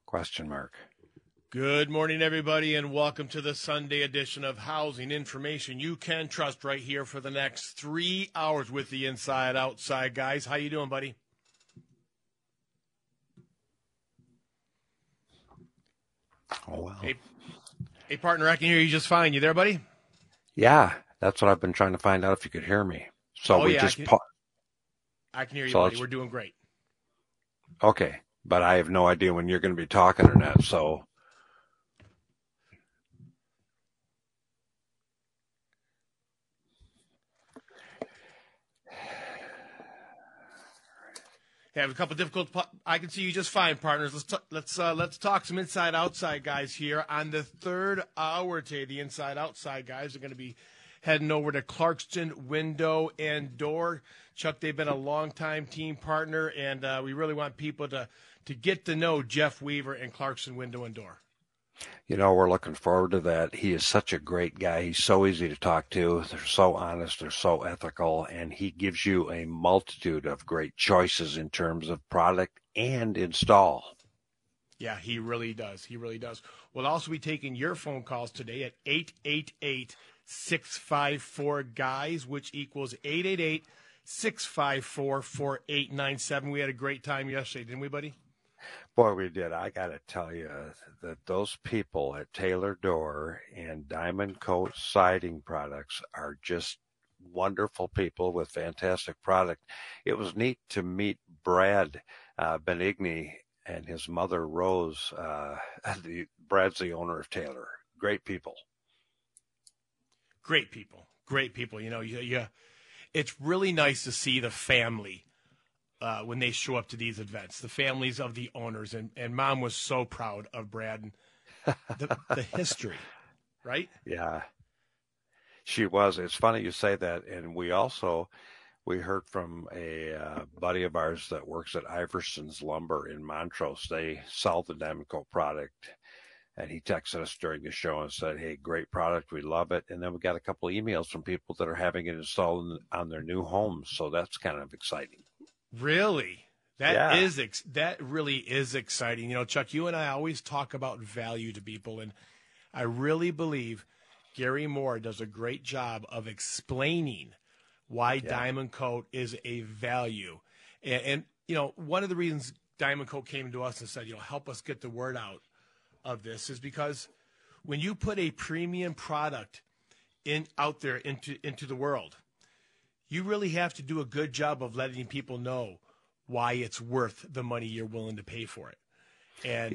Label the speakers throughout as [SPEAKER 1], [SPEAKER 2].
[SPEAKER 1] Question mark.
[SPEAKER 2] Good morning, everybody, and welcome to the Sunday edition of Housing Information You Can Trust right here for the next 3 hours with the Inside Outside guys. How you doing, buddy?
[SPEAKER 1] Oh, well.
[SPEAKER 2] Hey, partner, I can hear you just fine. You there, buddy?
[SPEAKER 1] Yeah, that's what I've been trying to find out if you could hear me. So
[SPEAKER 2] I can hear you,
[SPEAKER 1] so
[SPEAKER 2] buddy. We're doing great.
[SPEAKER 1] Okay, but I have no idea when you're going to be talking or not, so.
[SPEAKER 2] I have a couple difficult. I can see you just fine, partners. Let's talk some inside outside guys here on the third hour today. The inside outside guys are going to be heading over to Clarkston Window and Door. Chuck, they've been a longtime team partner, and we really want people to get to know Jeff Weaver and Clarkston Window and Door.
[SPEAKER 1] You know, we're looking forward to that. He is such a great guy. He's so easy to talk to. They're so honest. They're so ethical. And he gives you a multitude of great choices in terms of product and install.
[SPEAKER 2] Yeah, he really does. He really does. We'll also be taking your phone calls today at 888-654-GUYS, which equals 888-654-4897. We had a great time yesterday, didn't we, buddy?
[SPEAKER 1] Boy, we did. I got to tell you that those people at Taylor Door and Diamond Coat Siding Products are just wonderful people with fantastic product. It was neat to meet Brad Benigni and his mother, Rose. Brad's the owner of Taylor. Great people.
[SPEAKER 2] Great people. Great people. You know, it's really nice to see the family when they show up to these events, the families of the owners. And Mom was so proud of Brad and the history, right?
[SPEAKER 1] Yeah, she was. It's funny you say that. And we heard from a buddy of ours that works at Iverson's Lumber in Montrose. They sell the Diamond Coat product. And he texted us during the show and said, hey, great product. We love it. And then we got a couple of emails from people that are having it installed on their new homes. So that's kind of exciting.
[SPEAKER 2] Really? That really is exciting. You know, Chuck, you and I always talk about value to people, and I really believe Gary Moore does a great job of explaining why Diamond Coat is a value. And, you know, one of the reasons Diamond Coat came to us and said, you know, help us get the word out of this is because when you put a premium product out there into the world, you really have to do a good job of letting people know why it's worth the money you're willing to pay for it. And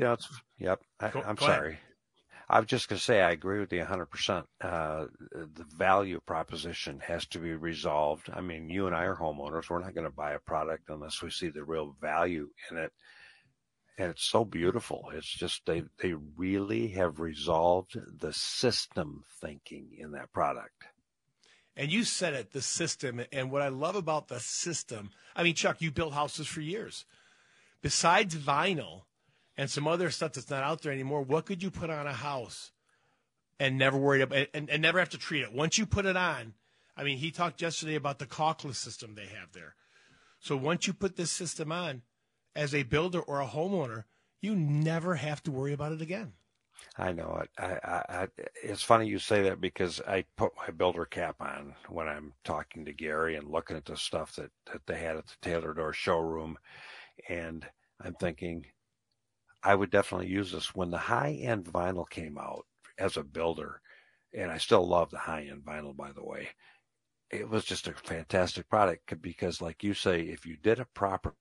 [SPEAKER 1] I'm sorry. Ahead. I was just going to say I agree with you 100%. The value proposition has to be resolved. I mean, you and I are homeowners. We're not going to buy a product unless we see the real value in it. And it's so beautiful. It's just they really have resolved the system thinking in that product.
[SPEAKER 2] And you said it, the system. And what I love about the system, I mean, Chuck, you built houses for years. Besides vinyl and some other stuff that's not out there anymore, what could you put on a house and never worry about and never have to treat it? Once you put it on, I mean, he talked yesterday about the caulkless system they have there. So once you put this system on, as a builder or a homeowner, you never have to worry about it again.
[SPEAKER 1] I know it. It's funny you say that because I put my builder cap on when I'm talking to Gary and looking at the stuff that they had at the Taylor Door showroom. And I'm thinking I would definitely use this. When the high-end vinyl came out as a builder, and I still love the high-end vinyl, by the way, it was just a fantastic product because, like you say, if you did it proper,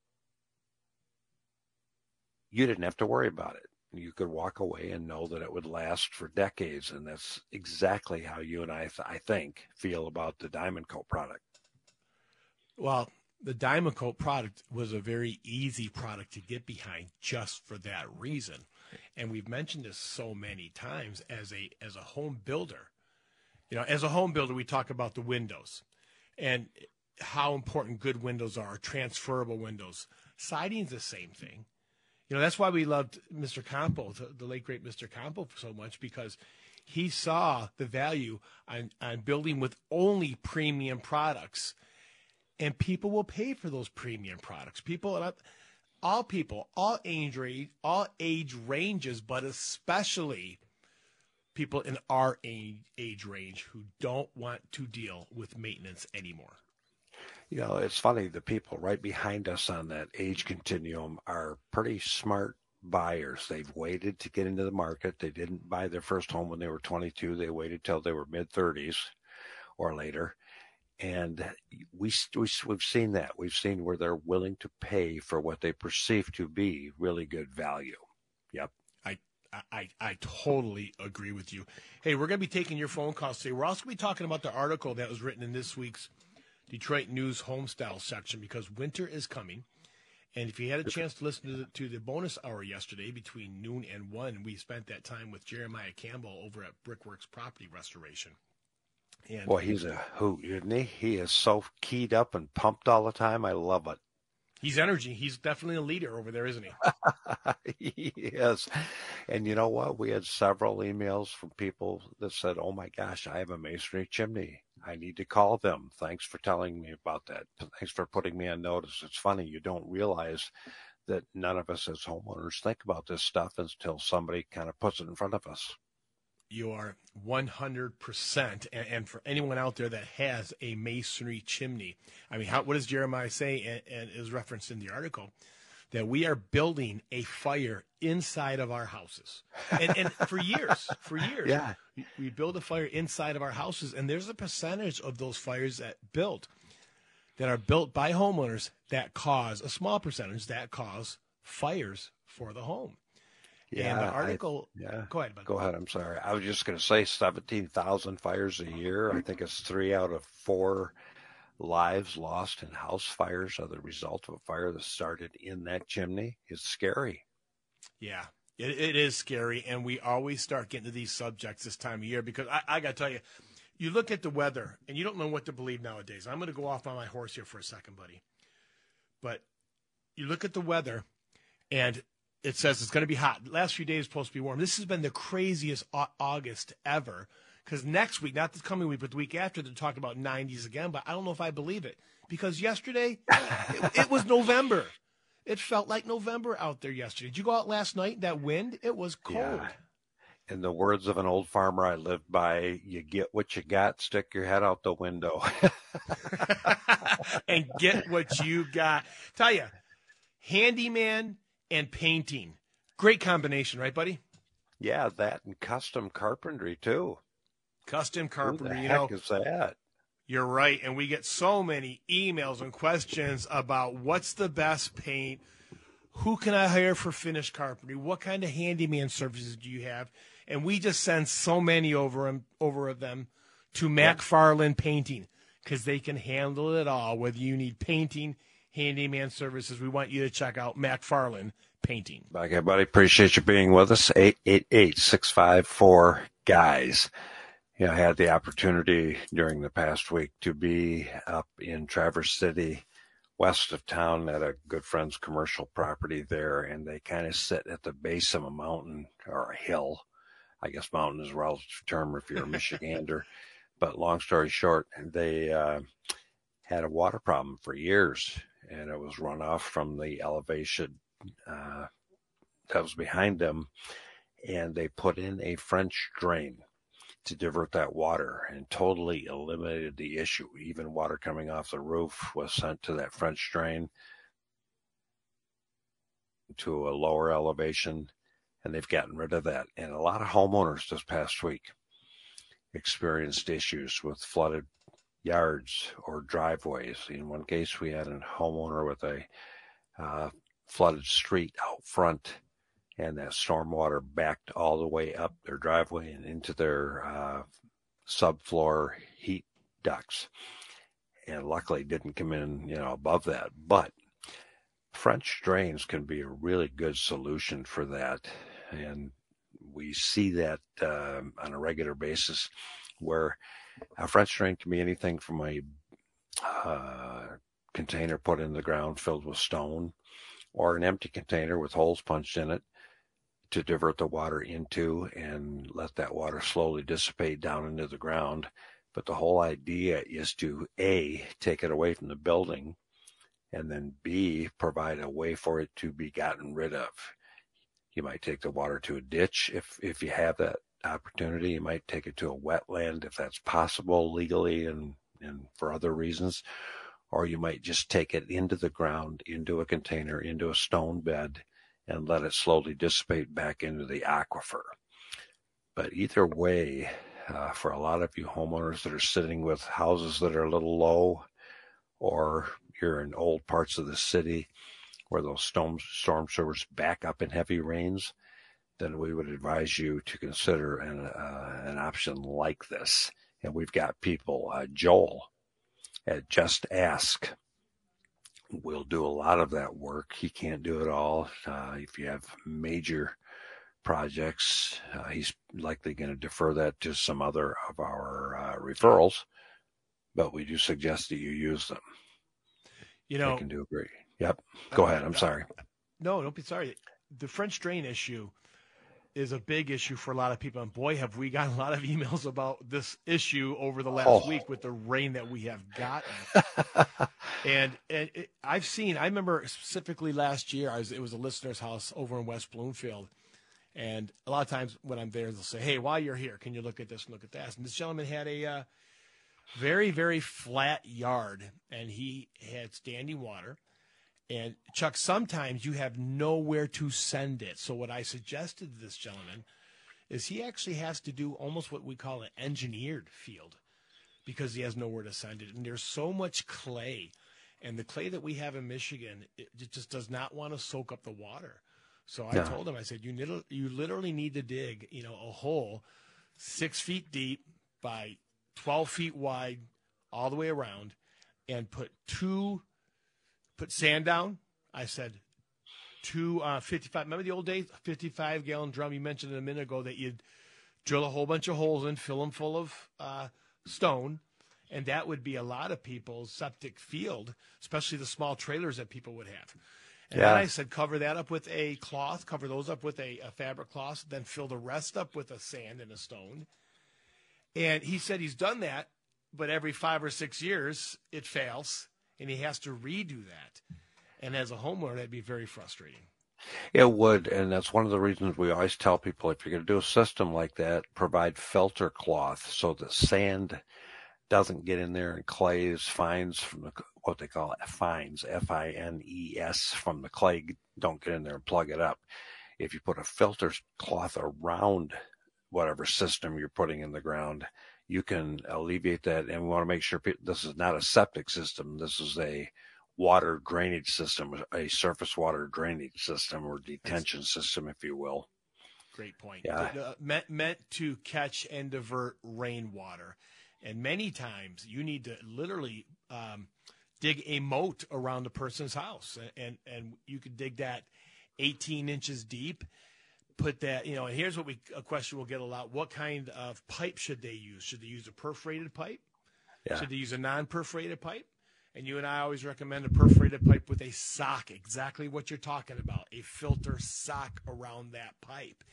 [SPEAKER 1] you didn't have to worry about it. You could walk away and know that it would last for decades. And that's exactly how you and I think, feel about the Diamond Coat product.
[SPEAKER 2] Well, the Diamond Coat product was a very easy product to get behind just for that reason. And we've mentioned this so many times as a home builder. You know, as a home builder, we talk about the windows and how important good windows are, transferable windows. Siding's the same thing. You know, that's why we loved Mr. Campo, the late, great Mr. Campo, so much, because he saw the value on building with only premium products. And people will pay for those premium products. People, all people, all age ranges, but especially people in our age range who don't want to deal with maintenance anymore.
[SPEAKER 1] It's funny. The people right behind us on that age continuum are pretty smart buyers. They've waited to get into the market. They didn't buy their first home when they were 22. They waited till they were mid-30s or later. And we've seen that. We've seen where they're willing to pay for what they perceive to be really good value. Yep.
[SPEAKER 2] I totally agree with you. Hey, we're going to be taking your phone calls today. We're also going to be talking about the article that was written in this week's Detroit News Homestyle section, because winter is coming. And if you had a chance to listen to the bonus hour yesterday between noon and 1, we spent that time with Jeremiah Campbell over at Brickworks Property Restoration. And
[SPEAKER 1] boy, he's a hoot, isn't he? He is so keyed up and pumped all the time. I love it.
[SPEAKER 2] He's energy. He's definitely a leader over there, isn't
[SPEAKER 1] he? He is. And you know what? We had several emails from people that said, oh my gosh, I have a masonry chimney. I need to call them. Thanks for telling me about that. Thanks for putting me on notice. It's funny. You don't realize that none of us as homeowners think about this stuff until somebody kind of puts it in front of us.
[SPEAKER 2] You are 100%. And for anyone out there that has a masonry chimney, I mean, what does Jeremiah say, and is referenced in the article, that we are building a fire inside of our houses. And for years,
[SPEAKER 1] yeah,
[SPEAKER 2] we build a fire inside of our houses, and there's a percentage of those fires that are built by homeowners that cause, a small percentage that cause fires for the home.
[SPEAKER 1] Yeah,
[SPEAKER 2] and the article. Go ahead,
[SPEAKER 1] Go ahead. I'm sorry. I was just going to say 17,000 fires a year. I think it's 3 out of 4 lives lost in house fires are the result of a fire that started in that chimney. It's scary.
[SPEAKER 2] Yeah, it is scary. And we always start getting to these subjects this time of year because I got to tell you, you look at the weather and you don't know what to believe nowadays. I'm going to go off on my horse here for a second, buddy. But you look at the weather and it says it's going to be hot. The last few days supposed to be warm. This has been the craziest August ever. Because next week, not this coming week, but the week after, they're talking about 90s again. But I don't know if I believe it. Because yesterday, it was November. It felt like November out there yesterday. Did you go out last night? That wind? It was cold.
[SPEAKER 1] Yeah. In the words of an old farmer I lived by, you get what you got, stick your head out the window.
[SPEAKER 2] And get what you got. Tell you, handyman and painting. Great combination, right, buddy?
[SPEAKER 1] Yeah, that and custom carpentry, too.
[SPEAKER 2] Custom carpentry,
[SPEAKER 1] Who the heck is that?
[SPEAKER 2] You're right, and we get so many emails and questions about what's the best paint, who can I hire for finished carpentry, what kind of handyman services do you have, and we just send so many over them to McFarland Painting because they can handle it all, whether you need painting, handyman services. We want you to check out McFarland Painting.
[SPEAKER 1] Okay, buddy. Appreciate you being with us. 888-654-GUYS. I had the opportunity during the past week to be up in Traverse City, west of town, at a good friend's commercial property there, and they kind of sit at the base of a mountain or a hill. I guess mountain is a relative term if you're a Michigander. But long story short, they had a water problem for years, and it was runoff from the elevation that was behind them, and they put in a French drain to divert that water and totally eliminated the issue. Even water coming off the roof was sent to that French drain to a lower elevation, and they've gotten rid of that. And a lot of homeowners this past week experienced issues with flooded yards or driveways. In one case, we had a homeowner with a flooded street out front, and that stormwater backed all the way up their driveway and into their subfloor heat ducts. And luckily didn't come in, above that. But French drains can be a really good solution for that. And we see that on a regular basis, where a French drain can be anything from a container put in the ground filled with stone, or an empty container with holes punched in it to divert the water into and let that water slowly dissipate down into the ground. But the whole idea is to, A, take it away from the building and then B, provide a way for it to be gotten rid of. You might take the water to a ditch if you have that opportunity. You might take it to a wetland if that's possible legally and for other reasons. Or you might just take it into the ground, into a container, into a stone bed, and let it slowly dissipate back into the aquifer. But either way, for a lot of you homeowners that are sitting with houses that are a little low, or you're in old parts of the city where those storm sewers back up in heavy rains, then we would advise you to consider an option like this. And we've got people, Joel at Just Ask will do a lot of that work. He can't do it all. If you have major projects, he's likely going to defer that to some other of our referrals, but we do suggest that you use them.
[SPEAKER 2] You know,
[SPEAKER 1] they can do great. Yep. Go ahead. I'm sorry.
[SPEAKER 2] No, don't be sorry. The French drain issue is a big issue for a lot of people. And boy, have we gotten a lot of emails about this issue over the last week with the rain that we have gotten. and I remember specifically last year, it was a listener's house over in West Bloomfield. And a lot of times when I'm there, they'll say, hey, while you're here, can you look at this and look at that? And this gentleman had a very, very flat yard, and he had standing water. And, Chuck, sometimes you have nowhere to send it. So what I suggested to this gentleman is he actually has to do almost what we call an engineered field because he has nowhere to send it. And there's so much clay. And the clay that we have in Michigan, it just does not want to soak up the water. So I told him, I said, you literally need to dig, a hole 6 feet deep by 12 feet wide all the way around and put sand down. I said, 55, remember the old days, 55-gallon drum you mentioned a minute ago that you'd drill a whole bunch of holes in, fill them full of stone, and that would be a lot of people's septic field, especially the small trailers that people would have. And then I said, cover that up with a cloth, cover those up with a fabric cloth, then fill the rest up with a sand and a stone. And he said he's done that, but every 5 or 6 years it fails, and he has to redo that. And as a homeowner, that'd be very frustrating.
[SPEAKER 1] It would, and that's one of the reasons we always tell people if you're going to do a system like that, provide filter cloth so the sand doesn't get in there and clays, fines from what they call fines, F-I-N-E-S, from the clay don't get in there and plug it up. If you put a filter cloth around whatever system you're putting in the ground, you can alleviate that. And we want to make sure this is not a septic system. This is a water drainage system, a surface water drainage system or detention system, if you will.
[SPEAKER 2] Great point. Yeah. Meant to catch and divert rainwater. And many times you need to literally dig a moat around a person's house. And you could dig that 18 inches deep, put that, and here's a question we'll get a lot. What kind of pipe should they use? Should they use a perforated pipe? Yeah. Should they use a non-perforated pipe? And you and I always recommend a perforated pipe with a sock, exactly what you're talking about, a filter sock around that pipe.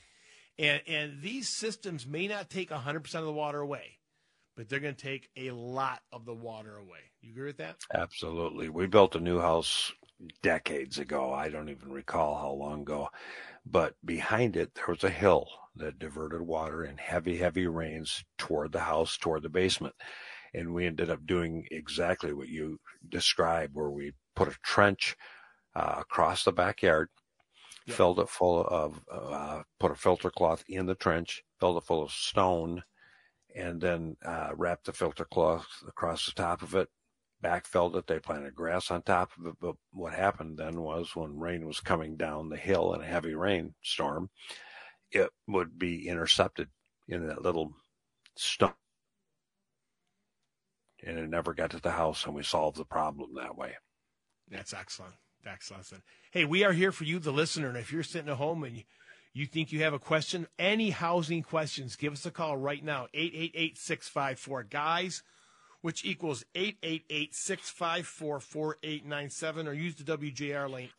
[SPEAKER 2] And these systems may not take 100% of the water away, but they're going to take a lot of the water away. You agree with that?
[SPEAKER 1] Absolutely. We built a new house decades ago. I don't even recall how long ago. But behind it, there was a hill that diverted water in heavy, heavy rains toward the house, toward the basement. And we ended up doing exactly what you described, where we put a trench across the backyard, filled it full of, put a filter cloth in the trench, filled it full of stone, and then wrapped the filter cloth across the top of it, backfilled it. They planted grass on top of it. But what happened then was when rain was coming down the hill in a heavy rainstorm, it would be intercepted in that little stone. And it never got to the house, and we solved the problem that way.
[SPEAKER 2] That's excellent. Excellent. Hey, we are here for you, the listener. And if you're sitting at home and you think you have a question, any housing questions, give us a call right now, 888-654-GUYS, which equals 888-654-4897, or use the WJR lane,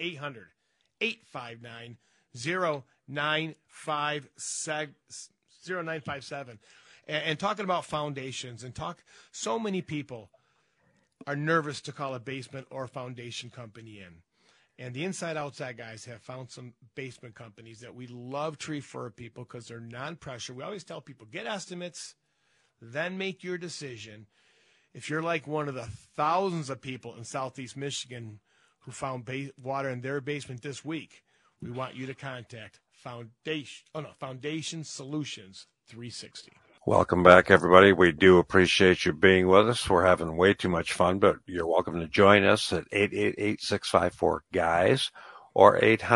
[SPEAKER 2] 800-859-0957. And talking about foundations so many people are nervous to call a basement or foundation company in. And the Inside Outside guys have found some basement companies that we love to refer people because they're non-pressure. We always tell people, get estimates, then make your decision. If you're like one of the thousands of people in Southeast Michigan who found water in their basement this week, we want you to contact Foundation Solutions 360.
[SPEAKER 1] Welcome back, everybody. We do appreciate you being with us. We're having way too much fun, but you're welcome to join us at 888-654-GUYS or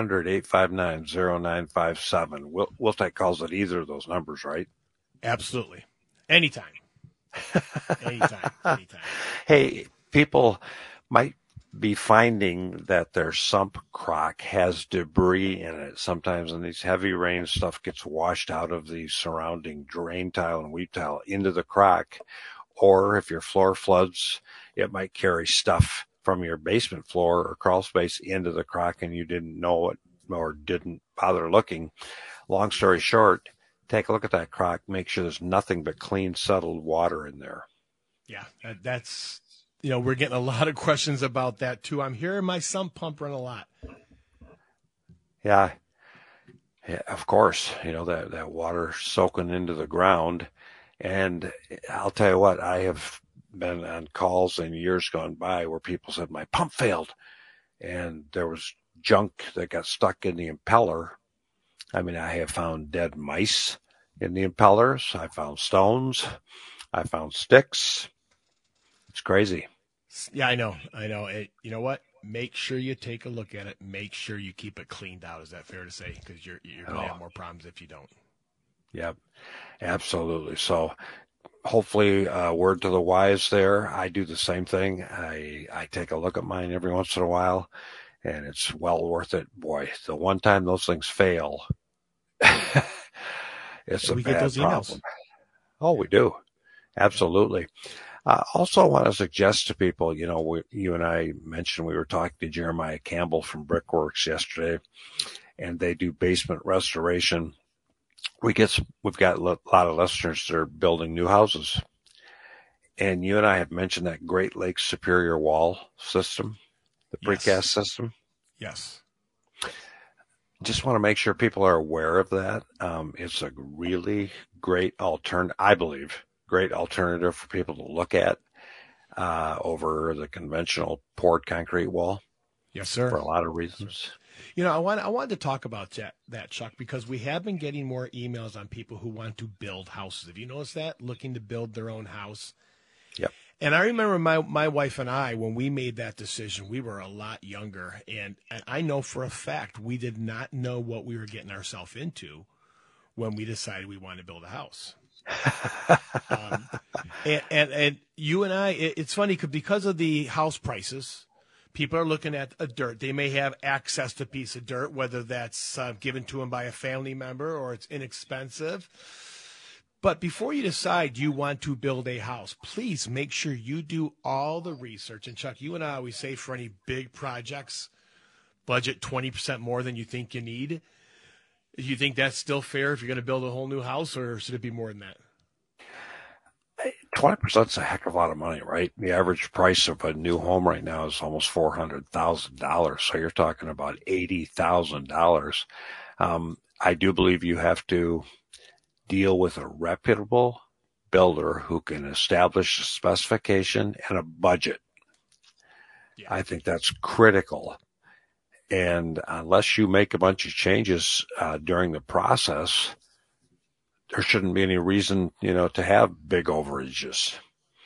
[SPEAKER 1] 800-859-0957. We'll take calls at either of those numbers, right?
[SPEAKER 2] Absolutely. Anytime. Anytime.
[SPEAKER 1] Hey, people might be finding that their sump crock has debris in it. Sometimes in these heavy rain, stuff gets washed out of the surrounding drain tile and weep tile into the crock. Or if your floor floods, it might carry stuff from your basement floor or crawl space into the crock and you didn't know it or didn't bother looking. Long story short, take a look at that crock. Make sure there's nothing but clean, settled water in there.
[SPEAKER 2] Yeah, that's... we're getting a lot of questions about that, too. I'm hearing my sump pump run a lot.
[SPEAKER 1] Yeah, of course. That water soaking into the ground. And I'll tell you what, I have been on calls in years gone by where people said, my pump failed. And there was junk that got stuck in the impeller. I mean, I have found dead mice in the impellers. I found stones. I found sticks. It's crazy.
[SPEAKER 2] Yeah, I know. You know what? Make sure you take a look at it. Make sure you keep it cleaned out. Is that fair to say? Because you're going to have more problems if you don't.
[SPEAKER 1] Yep, absolutely. So hopefully word to the wise there. I do the same thing. I take a look at mine every once in a while, and it's well worth it. Boy, the one time those things fail, it's a bad problem. Oh, we do. Absolutely. Also, I want to suggest to people, you and I mentioned we were talking to Jeremiah Campbell from Brickworks yesterday, and they do basement restoration. We've got a lot of listeners that are building new houses. And you and I have mentioned that Great Lakes Superior Wall system, the precast system.
[SPEAKER 2] Yes.
[SPEAKER 1] Just want to make sure people are aware of that. It's a really great alternative, I believe. Great alternative for people to look at over the conventional poured concrete wall.
[SPEAKER 2] Yes, sir.
[SPEAKER 1] For a lot of reasons.
[SPEAKER 2] I wanted to talk about that, Chuck, because we have been getting more emails on people who want to build houses. Have you noticed that? Looking to build their own house.
[SPEAKER 1] Yep.
[SPEAKER 2] And I remember my wife and I, when we made that decision, we were a lot younger. And I know for a fact we did not know what we were getting ourselves into when we decided we wanted to build a house. And you and I, it's funny because of the house prices, people are looking at a dirt. They may have access to a piece of dirt, whether that's given to them by a family member or it's inexpensive. But before you decide you want to build a house, please make sure you do all the research. And Chuck, you and I always say for any big projects, budget 20% more than you think you need. Do you think that's still fair if you're going to build a whole new house, or should it be more than that?
[SPEAKER 1] 20% is a heck of a lot of money, right? The average price of a new home right now is almost $400,000. So you're talking about $80,000. I do believe you have to deal with a reputable builder who can establish a specification and a budget. Yeah. I think that's critical. And unless you make a bunch of changes during the process, there shouldn't be any reason, to have big overages.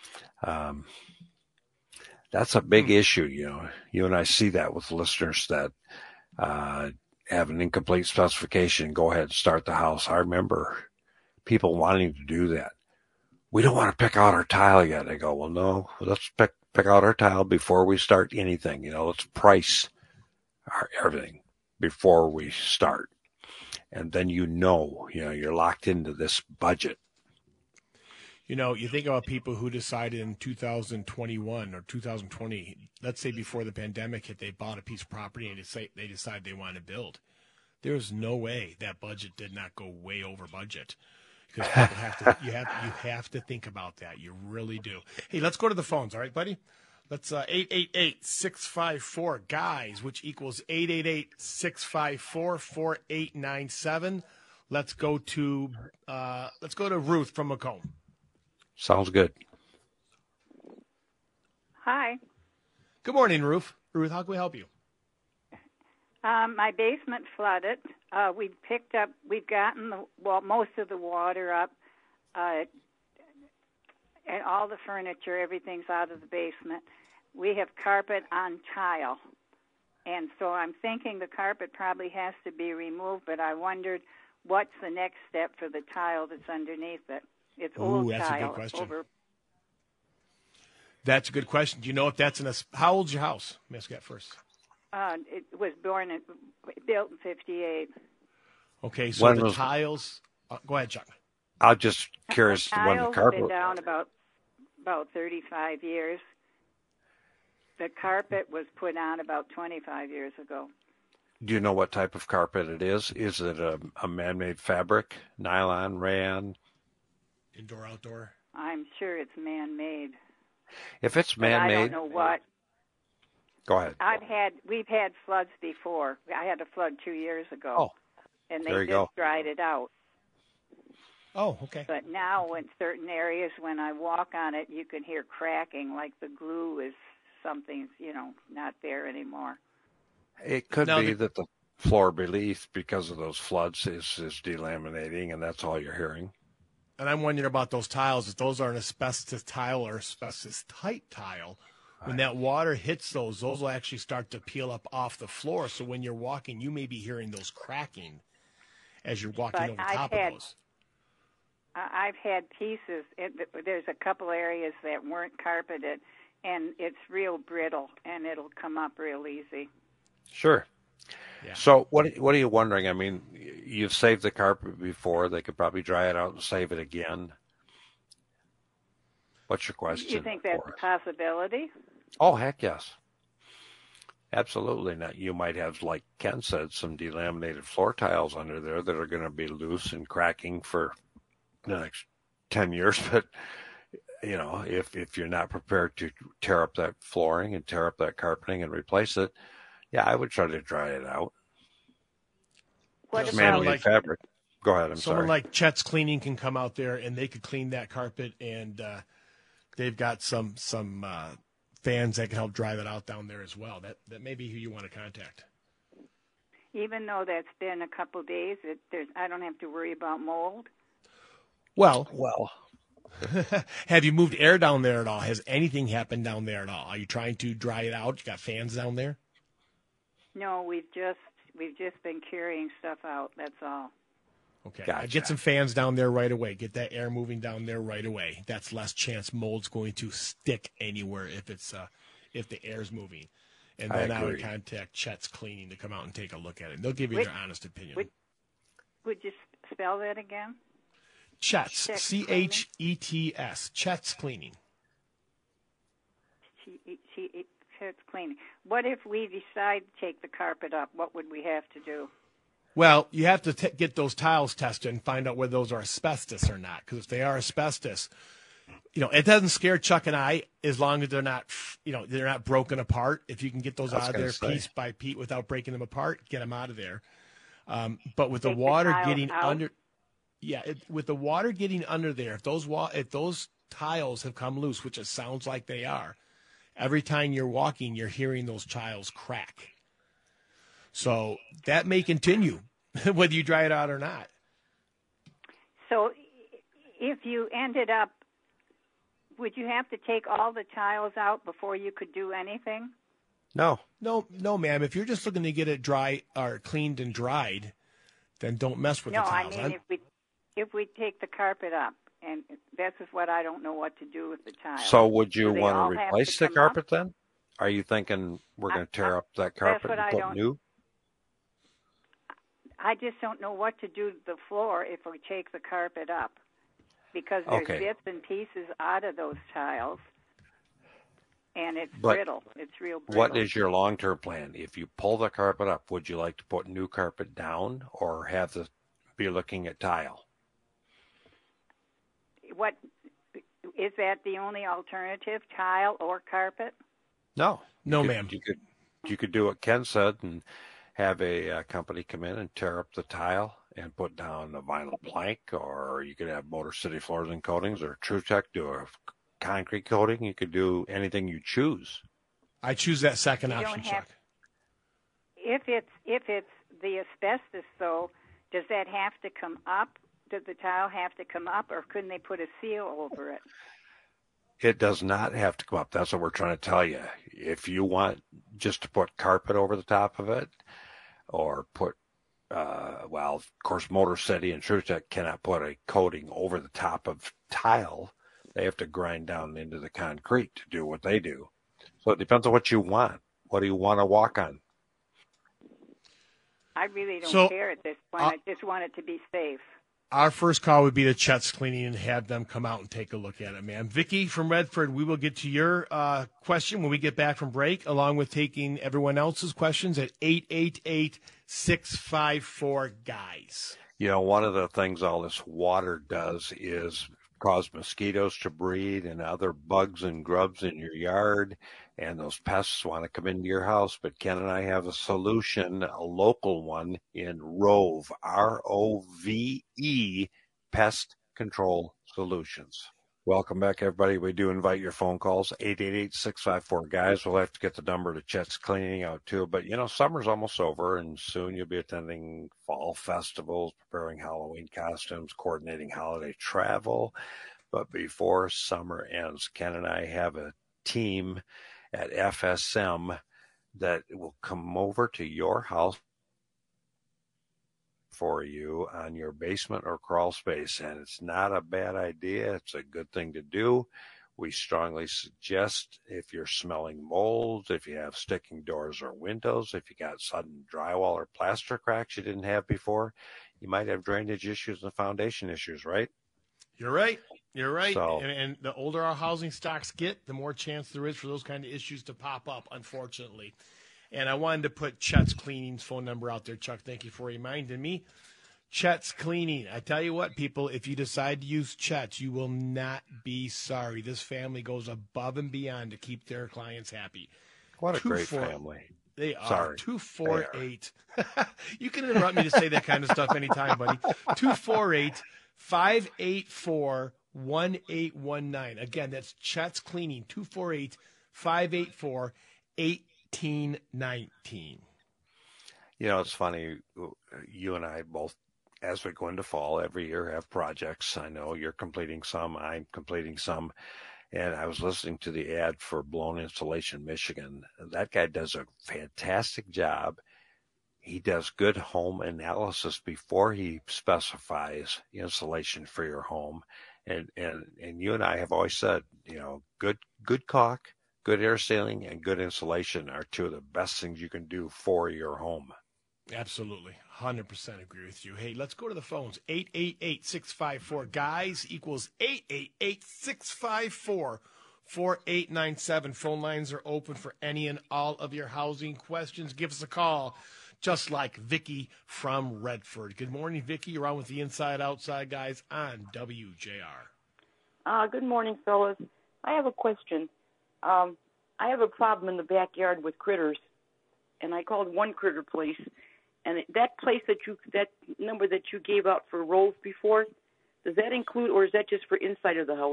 [SPEAKER 1] That's a big issue, You and I see that with listeners that have an incomplete specification. Go ahead and start the house. I remember people wanting to do that. We don't want to pick out our tile yet. I go, well, no, let's pick out our tile before we start anything. Let's price everything before we start. And then you're locked into this budget.
[SPEAKER 2] You think about people who decided in 2021 or 2020, let's say before the pandemic hit, they bought a piece of property and they decide they want to build. There's no way that budget did not go way over budget. Because people you have to think about that. You really do. Hey, let's go to the phones. All right, buddy? Let's 888-654-GUYS, which equals 888-654-4897. Let's go to Ruth from Macomb.
[SPEAKER 1] Sounds good.
[SPEAKER 3] Hi.
[SPEAKER 2] Good morning, Ruth. Ruth, how can we help you?
[SPEAKER 3] My basement flooded. We've gotten most of the water up, and all the furniture, everything's out of the basement. We have carpet on tile, and so I'm thinking the carpet probably has to be removed, but I wondered what's the next step for the tile that's underneath it. It's old
[SPEAKER 2] that's
[SPEAKER 3] tile.
[SPEAKER 2] A good question. That's a good question. Do you know if that's how old's your house? Let me ask that first.
[SPEAKER 3] It was built in 58.
[SPEAKER 2] Okay, so the tiles. Go ahead, Chuck.
[SPEAKER 1] I'm just curious when the carpet.
[SPEAKER 3] Been down about 35 years. The carpet was put on about 25 years ago.
[SPEAKER 1] Do you know what type of carpet it is? Is it a man-made fabric, nylon, rayon?
[SPEAKER 2] Indoor, outdoor?
[SPEAKER 3] I'm sure it's man-made.
[SPEAKER 1] If it's man-made,
[SPEAKER 3] I don't know what.
[SPEAKER 1] Go ahead.
[SPEAKER 3] We've had floods before. I had a flood 2 years ago.
[SPEAKER 1] Oh,
[SPEAKER 3] and they just dried it out.
[SPEAKER 2] Oh, okay.
[SPEAKER 3] But now in certain areas, when I walk on it, you can hear cracking, like the glue is something's, not there anymore.
[SPEAKER 1] It could be that the floor beneath, because of those floods, is delaminating, and that's all you're hearing.
[SPEAKER 2] And I'm wondering about those tiles. If those are an asbestos tile or asbestos-tight tile, when that water hits those will actually start to peel up off the floor. So when you're walking, you may be hearing those cracking as you're walking over top of those.
[SPEAKER 3] I've had pieces. There's a couple areas that weren't carpeted, and it's real brittle, and it'll come up real easy.
[SPEAKER 1] Sure. Yeah. So what are you wondering? I mean, you've saved the carpet before. They could probably dry it out and save it again. What's your question?
[SPEAKER 3] You think that's a possibility?
[SPEAKER 1] Oh, heck yes. Absolutely. Now, you might have, like Ken said, some delaminated floor tiles under there that are going to be loose and cracking for the next 10 years. But, if you're not prepared to tear up that flooring and tear up that carpeting and replace it, yeah, I would try to dry it out.
[SPEAKER 3] What
[SPEAKER 1] man-made fabric? Go ahead.
[SPEAKER 2] Someone like Chet's Cleaning can come out there and they could clean that carpet, and they've got some fans that can help dry that out down there as well. That may be who you want to contact.
[SPEAKER 3] Even though that's been a couple of days, I don't have to worry about mold.
[SPEAKER 2] Well. Have you moved air down there at all? Has anything happened down there at all? Are you trying to dry it out? You got fans down there?
[SPEAKER 3] No, we've just been carrying stuff out. That's all.
[SPEAKER 2] Okay. Gotcha. Get some fans down there right away. Get that air moving down there right away. That's less chance mold's going to stick anywhere if the air's moving. And then I would contact Chet's Cleaning to come out and take a look at it. They'll give you their honest opinion.
[SPEAKER 3] Would you spell that again?
[SPEAKER 2] Chet's, Chets, Chet's Cleaning.
[SPEAKER 3] Chet's Cleaning. What if we decide to take the carpet up? What would we have to do?
[SPEAKER 2] Well, you have to get those tiles tested and find out whether those are asbestos or not. Because if they are asbestos, it doesn't scare Chuck and I as long as they're not broken apart. If you can get those out of there piece by piece without breaking them apart, get them out of there. But with the water getting under, with the water getting under there, if those tiles have come loose, which it sounds like they are, every time you're walking, you're hearing those tiles crack. So that may continue, whether you dry it out or not. So
[SPEAKER 3] if you ended up, would you have to take all the tiles out before you could do anything?
[SPEAKER 2] No, ma'am. If you're just looking to get it dry or cleaned and dried, then don't mess with the tiles.
[SPEAKER 3] No, I mean, if we take the carpet up, and this is what I don't know what to do with the tiles.
[SPEAKER 1] So would you want to replace the carpet then? Are you thinking we're going to tear up that carpet and put new?
[SPEAKER 3] I just don't know what to do to the floor if we take the carpet up, because there's bits and pieces out of those tiles, and it's brittle. It's real brittle.
[SPEAKER 1] What is your long-term plan? If you pull the carpet up, would you like to put new carpet down or be looking at tile?
[SPEAKER 3] What is that the only alternative, tile or carpet?
[SPEAKER 1] No.
[SPEAKER 2] No, ma'am.
[SPEAKER 1] You could do what Ken said and have a company come in and tear up the tile and put down a vinyl plank, or you could have Motor City Floors and Coatings or TruTech do a concrete coating. You could do anything you choose.
[SPEAKER 2] I choose that second option, Chuck.
[SPEAKER 3] If it's the asbestos, though, does that have to come up? Does the tile have to come up, or couldn't they put a seal over it?
[SPEAKER 1] It does not have to come up. That's what we're trying to tell you. If you want just to put carpet over the top of it, or put, of course, Motor City and TruTech cannot put a coating over the top of tile. They have to grind down into the concrete to do what they do. So it depends on what you want. What do you want to walk on?
[SPEAKER 3] I really don't care at this point. I just want it to be safe.
[SPEAKER 2] Our first call would be to Chet's Cleaning and have them come out and take a look at it, ma'am. Vicki from Redford, we will get to your question when we get back from break, along with taking everyone else's questions at 888-654-GUYS.
[SPEAKER 1] You know, one of the things all this water does is cause mosquitoes to breed and other bugs and grubs in your yard, and those pests want to come into your house. But Ken and I have a solution, a local one in Rove, ROVE, Pest Control Solutions. Welcome back, everybody. We do invite your phone calls, 888-654-GUYS. We'll have to get the number to Chet's Cleaning out, too. But, you know, summer's almost over, and soon you'll be attending fall festivals, preparing Halloween costumes, coordinating holiday travel. But before summer ends, Ken and I have a team at FSM that will come over to your house for you on your basement or crawl space, and it's not a bad idea. It's a good thing to do. We strongly suggest, if you're smelling molds, if you have sticking doors or windows, if you got sudden drywall or plaster cracks you didn't have before, you might have drainage issues and foundation issues, right?
[SPEAKER 2] You're right. You're right.
[SPEAKER 1] So,
[SPEAKER 2] and the older our housing stocks get, the more chance there is for those kind of issues to pop up, unfortunately. And I wanted to put Chet's Cleaning's phone number out there, Chuck. Thank you for reminding me. Chet's Cleaning. I tell you what, people, if you decide to use Chet's, you will not be sorry. This family goes above and beyond to keep their clients happy.
[SPEAKER 1] What a great family.
[SPEAKER 2] They are.
[SPEAKER 1] Sorry.
[SPEAKER 2] 248. You can interrupt me to say that kind of stuff anytime, buddy. 248-584-1819. Again, that's Chet's Cleaning. 248-584-1819. 1819.
[SPEAKER 1] You know, it's funny. You and I both, as we go into fall, every year have projects. I know you're completing some. I'm completing some. And I was listening to the ad for Blown Insulation Michigan. That guy does a fantastic job. He does good home analysis before he specifies insulation for your home. And you and I have always said, you know, good caulk, good air sealing, and good insulation are two of the best things you can do for your home.
[SPEAKER 2] Absolutely. 100% agree with you. Hey, let's go to the phones. 888-654-GUYS equals 888-654-4897. Phone lines are open for any and all of your housing questions. Give us a call, just like Vicki from Redford. Good morning, Vicki. You're on with the Inside Outside Guys on WJR.
[SPEAKER 4] Good morning, fellas. I have a question. I have a problem in the backyard with critters, and I called One Critter Place. And that place that number that you gave out for Rove before, does that include, or is that just for inside of the house?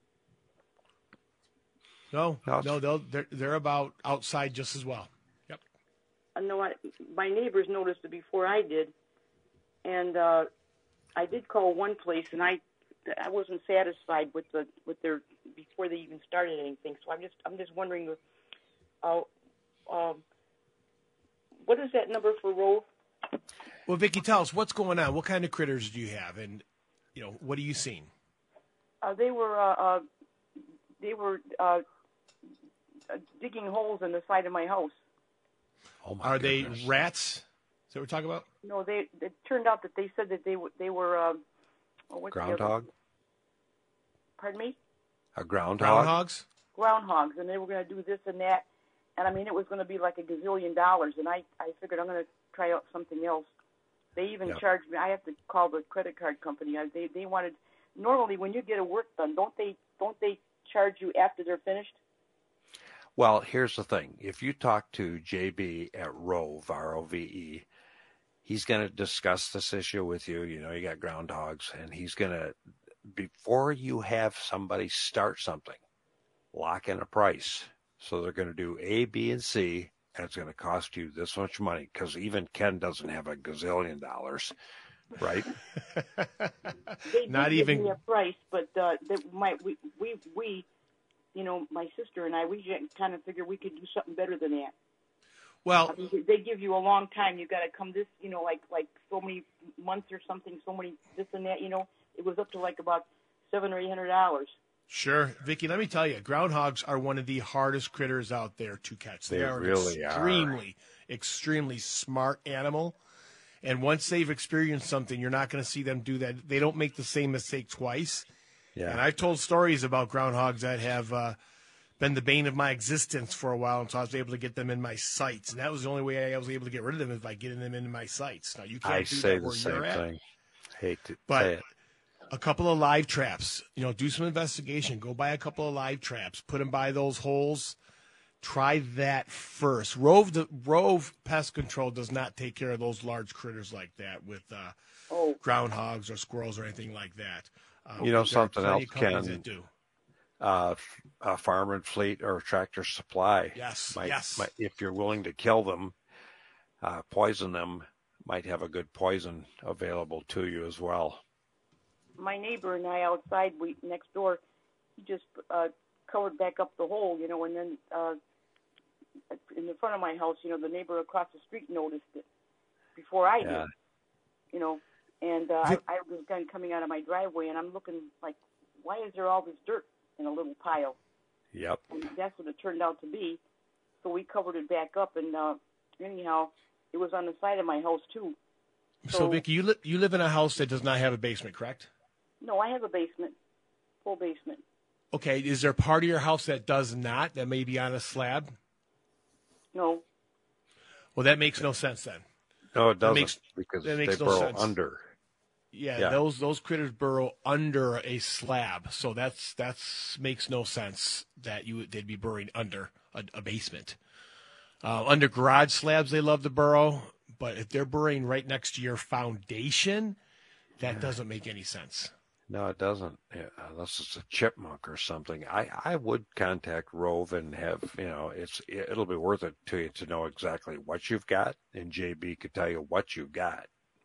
[SPEAKER 2] No, they're about outside just as well. Yep.
[SPEAKER 4] I know my neighbors noticed it before I did, and I did call one place, and I wasn't satisfied with their before they even started anything. So I'm just wondering, what is that number for Rove?
[SPEAKER 2] Well, Vicki, tell us what's going on. What kind of critters do you have, and what are you seeing?
[SPEAKER 4] They were digging holes in the side of my house.
[SPEAKER 1] Oh my
[SPEAKER 2] Are
[SPEAKER 1] goodness.
[SPEAKER 2] they rats? Is that what we're talking about?
[SPEAKER 4] No, it turned out that they said that they were
[SPEAKER 1] groundhog?
[SPEAKER 4] Pardon me?
[SPEAKER 1] A groundhog?
[SPEAKER 2] Groundhogs?
[SPEAKER 4] Groundhogs, and they were going to do this and that. And, I mean, it was going to be like $1 gazillion, and I figured I'm going to try out something else. They even charged me. I have to call the credit card company. They wanted – normally when you get a work done, don't they charge you after they're finished?
[SPEAKER 1] Well, here's the thing. If you talk to JB at Rove, ROVE, he's going to discuss this issue with you. You know, you got groundhogs, and he's going to, before you have somebody start something, lock in a price. So they're going to do A, B, and C, and it's going to cost you this much money, because even Ken doesn't have a gazillion dollars, right?
[SPEAKER 4] They
[SPEAKER 2] Not
[SPEAKER 4] did
[SPEAKER 2] even
[SPEAKER 4] give me a price, but we, you know, my sister and I, we kind of figured we could do something better than that.
[SPEAKER 2] well,
[SPEAKER 4] I mean, they give you a long time. You got to come this, you know, like so many months or something, so many this and that. You know, it was up to like about $700 or $800.
[SPEAKER 2] sure, Vicky. Let me tell you, groundhogs are one of the hardest critters out there to catch. They are
[SPEAKER 1] really
[SPEAKER 2] an extremely smart animal. And once they've experienced something, you're not going to see them do that. They don't make the same mistake twice.
[SPEAKER 1] Yeah.
[SPEAKER 2] And I've told stories about groundhogs that have been the bane of my existence for a while until I was able to get them in my sights. And that was the only way I was able to get rid of them, is by getting them into my sights. Now, you can't do that where you're at.
[SPEAKER 1] Thing. Hate to
[SPEAKER 2] But
[SPEAKER 1] say it.
[SPEAKER 2] a couple of live traps, you know, do some investigation. Go buy a couple of live traps. Put them by those holes. Try that first. Rove Pest Control does not take care of those large critters like that with groundhogs or squirrels or anything like that.
[SPEAKER 1] You know, something else,
[SPEAKER 2] Ken,
[SPEAKER 1] Ken,
[SPEAKER 2] do.
[SPEAKER 1] Farm and Fleet or Tractor Supply.
[SPEAKER 2] Yes,
[SPEAKER 1] might, if you're willing to kill them, poison them, might have a good poison available to you as well.
[SPEAKER 4] My neighbor and I outside, next door, he just covered back up the hole, you know, and then in the front of my house, you know, the neighbor across the street noticed it before I did, you know, and I was coming out of my driveway, and I'm looking like, why is there all this dirt in a little pile?
[SPEAKER 1] Yep.
[SPEAKER 4] And that's what it turned out to be. So we covered it back up, and anyhow, it was on the side of my house too.
[SPEAKER 2] So Vicky, you live in a house that does not have a basement, correct?
[SPEAKER 4] No, I have a basement, full basement.
[SPEAKER 2] Okay, is there part of your house that does not, that may be on a slab?
[SPEAKER 4] No.
[SPEAKER 2] Well, that makes no sense then.
[SPEAKER 1] No, it doesn't, because
[SPEAKER 2] that
[SPEAKER 1] they
[SPEAKER 2] makes no
[SPEAKER 1] burrow
[SPEAKER 2] sense.
[SPEAKER 1] under.
[SPEAKER 2] Yeah, those critters burrow under a slab, so that's makes no sense that they'd be burrowing under a basement. Under garage slabs, they love to burrow, but if they're burrowing right next to your foundation, that doesn't make any sense.
[SPEAKER 1] No, it doesn't, unless it's a chipmunk or something. I would contact Rove and have, you know, it'll be worth it to you to know exactly what you've got, and JB could tell you what you've got.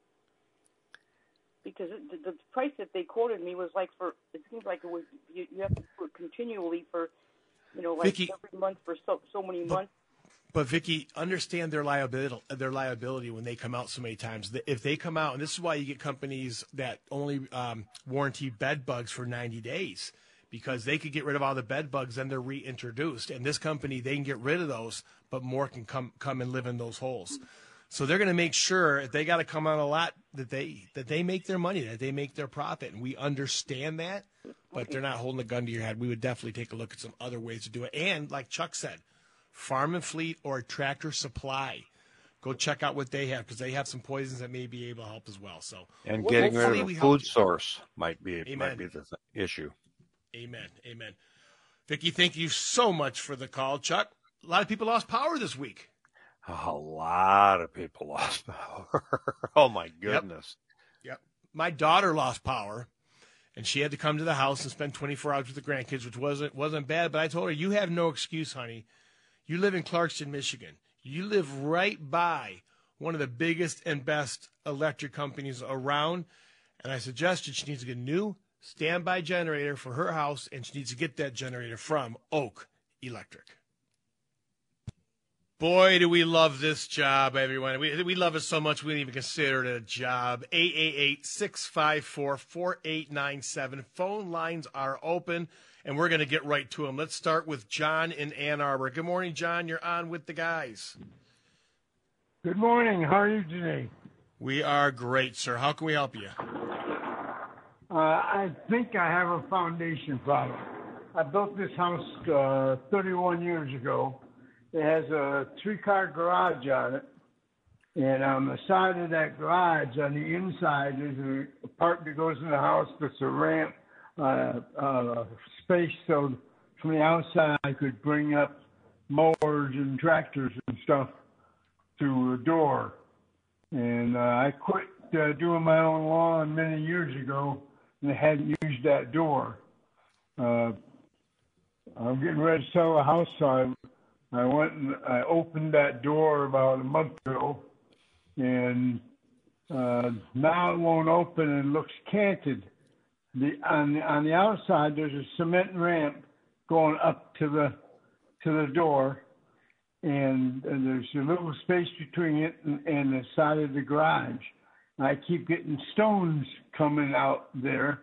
[SPEAKER 4] Because the price that they quoted me was like it seems like it was, you have to do it continually for, you know, like
[SPEAKER 2] Vicky,
[SPEAKER 4] every month for so many months.
[SPEAKER 2] But Vicky, understand their liability when they come out so many times. If they come out, and this is why you get companies that only warranty bed bugs for 90 days, because they could get rid of all the bed bugs and they're reintroduced. And this company, they can get rid of those, but more can come and live in those holes. So they're going to make sure, if they got to come out a lot, that they make their money, that they make their profit. And we understand that, but they're not holding a gun to your head. We would definitely take a look at some other ways to do it. And like Chuck said, Farm and Fleet or Tractor Supply, go check out what they have, because they have some poisons that may be able to help as well. So,
[SPEAKER 1] and getting rid of a food source might be the issue.
[SPEAKER 2] Amen. Vicky, thank you so much for the call. Chuck, a lot of people lost power this week.
[SPEAKER 1] A lot of people lost power. Oh, my goodness.
[SPEAKER 2] Yep. My daughter lost power, and she had to come to the house and spend 24 hours with the grandkids, which wasn't bad. But I told her, you have no excuse, honey. You live in Clarkston, Michigan. You live right by one of the biggest and best electric companies around. And I suggested she needs to get a new standby generator for her house, and she needs to get that generator from Oak Electric. Boy, do we love this job, everyone. We love it so much we don't even consider it a job. 888-654-4897. Phone lines are open, and we're going to get right to them. Let's start with John in Ann Arbor. Good morning, John. You're on with the guys.
[SPEAKER 5] Good morning. How are you today?
[SPEAKER 2] We are great, sir. How can we help you?
[SPEAKER 5] I think I have a foundation problem. I built this house 31 years ago. It has a 3-car garage on it, and on the side of that garage, on the inside, there's a part that goes in the house that's a ramp, space, so from the outside I could bring up mowers and tractors and stuff through a door. And I quit doing my own lawn many years ago, and I hadn't used that door. I'm getting ready to sell a house, so I went and I opened that door about a month ago, and now it won't open and looks canted. On the outside, there's a cement ramp going up to the door, and there's a little space between it and the side of the garage. I keep getting stones coming out there,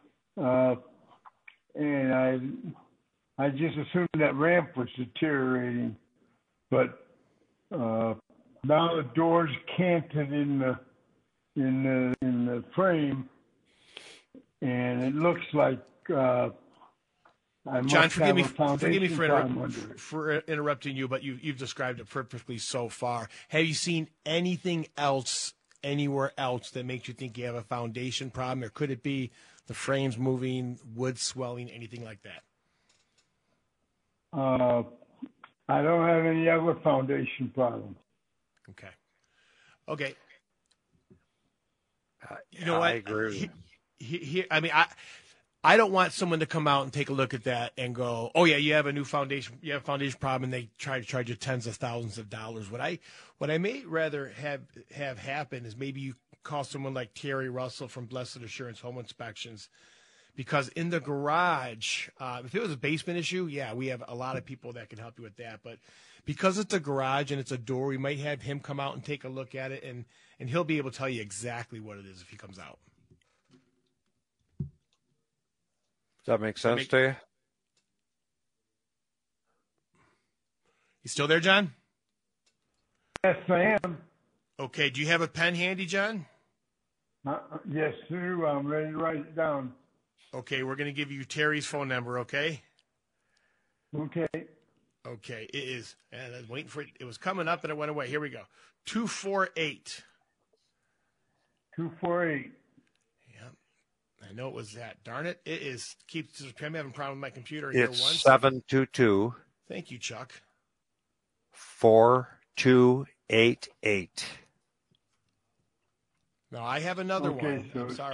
[SPEAKER 5] and I just assumed that ramp was deteriorating, but now the door's canted in the frame, and it looks like
[SPEAKER 2] John, forgive me for interrupting you, but you've described it perfectly so far. Have you seen anything else anywhere else that makes you think you have a foundation problem, or could it be the frames moving, wood swelling, anything like that?
[SPEAKER 5] I don't have any other foundation problem.
[SPEAKER 2] Okay. You know what?
[SPEAKER 1] I agree.
[SPEAKER 2] I don't want someone to come out and take a look at that and go, "Oh yeah, you have a foundation problem," and they try to charge you tens of thousands of dollars. What I may rather have happen is maybe you call someone like Terry Russell from Blessed Assurance Home Inspections, because in the garage, if it was a basement issue, yeah, we have a lot of people that can help you with that. But because it's a garage and it's a door, we might have him come out and take a look at it, and he'll be able to tell you exactly what it is if he comes out.
[SPEAKER 1] Does that make sense to you?
[SPEAKER 2] You still there, John?
[SPEAKER 5] Yes, I am.
[SPEAKER 2] Okay. Do you have a pen handy, John?
[SPEAKER 5] Yes, sir. I'm ready to write it down.
[SPEAKER 2] Okay. We're going to give you Terry's phone number, okay?
[SPEAKER 5] Okay.
[SPEAKER 2] Okay. It is, and I was waiting for it. It was coming up and it went away. Here we go. 248.
[SPEAKER 5] 248.
[SPEAKER 2] I know it was that. Darn it. It is. I'm having a problem with my computer.
[SPEAKER 1] It's 722.
[SPEAKER 2] Thank you, Chuck.
[SPEAKER 1] 4288.
[SPEAKER 2] No, I have another one.
[SPEAKER 5] Okay, so
[SPEAKER 2] I'm sorry.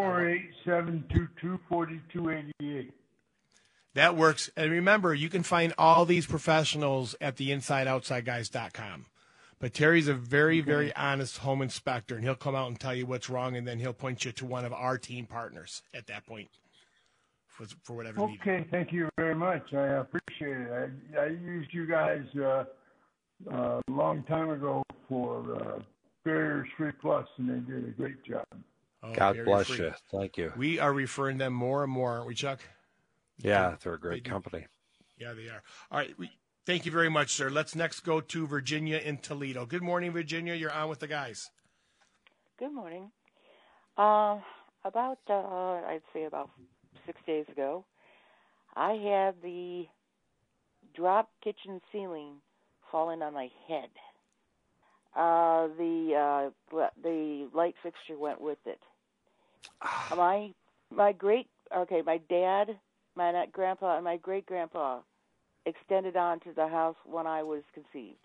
[SPEAKER 5] 248-722-4288.
[SPEAKER 2] That works. And remember, you can find all these professionals at the InsideOutsideGuys.com. But Terry's a very, very honest home inspector, and he'll come out and tell you what's wrong, and then he'll point you to one of our team partners at that point for whatever you need.
[SPEAKER 5] Okay, thank you very much. I appreciate it. I used you guys a long time ago for Barriers Free Plus, and they did a great job.
[SPEAKER 1] Oh, God bless you. Thank you.
[SPEAKER 2] We are referring them more and more, aren't we, Chuck?
[SPEAKER 1] Yeah, they're a great company.
[SPEAKER 2] Yeah, they are. All right. Thank you very much, sir. Let's next go to Virginia in Toledo. Good morning, Virginia. You're on with the guys.
[SPEAKER 6] Good morning. I'd say about 6 days ago, I had the drop kitchen ceiling falling on my head. The light fixture went with it. My dad, my grandpa, and my great grandpa extended onto the house when I was conceived.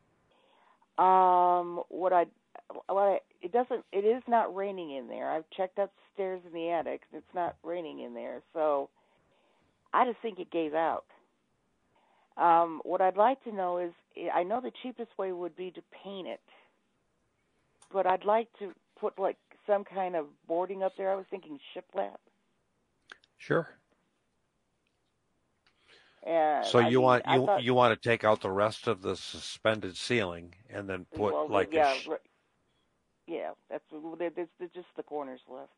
[SPEAKER 6] It is not raining in there. I've checked upstairs in the attic. It's not raining in there, so I just think it gave out. What I'd like to know is, I know the cheapest way would be to paint it, but I'd like to put like some kind of boarding up there. I was thinking shiplap.
[SPEAKER 1] Sure.
[SPEAKER 6] So
[SPEAKER 1] you want to take out the rest of the suspended ceiling and then put
[SPEAKER 6] that's just the corners left.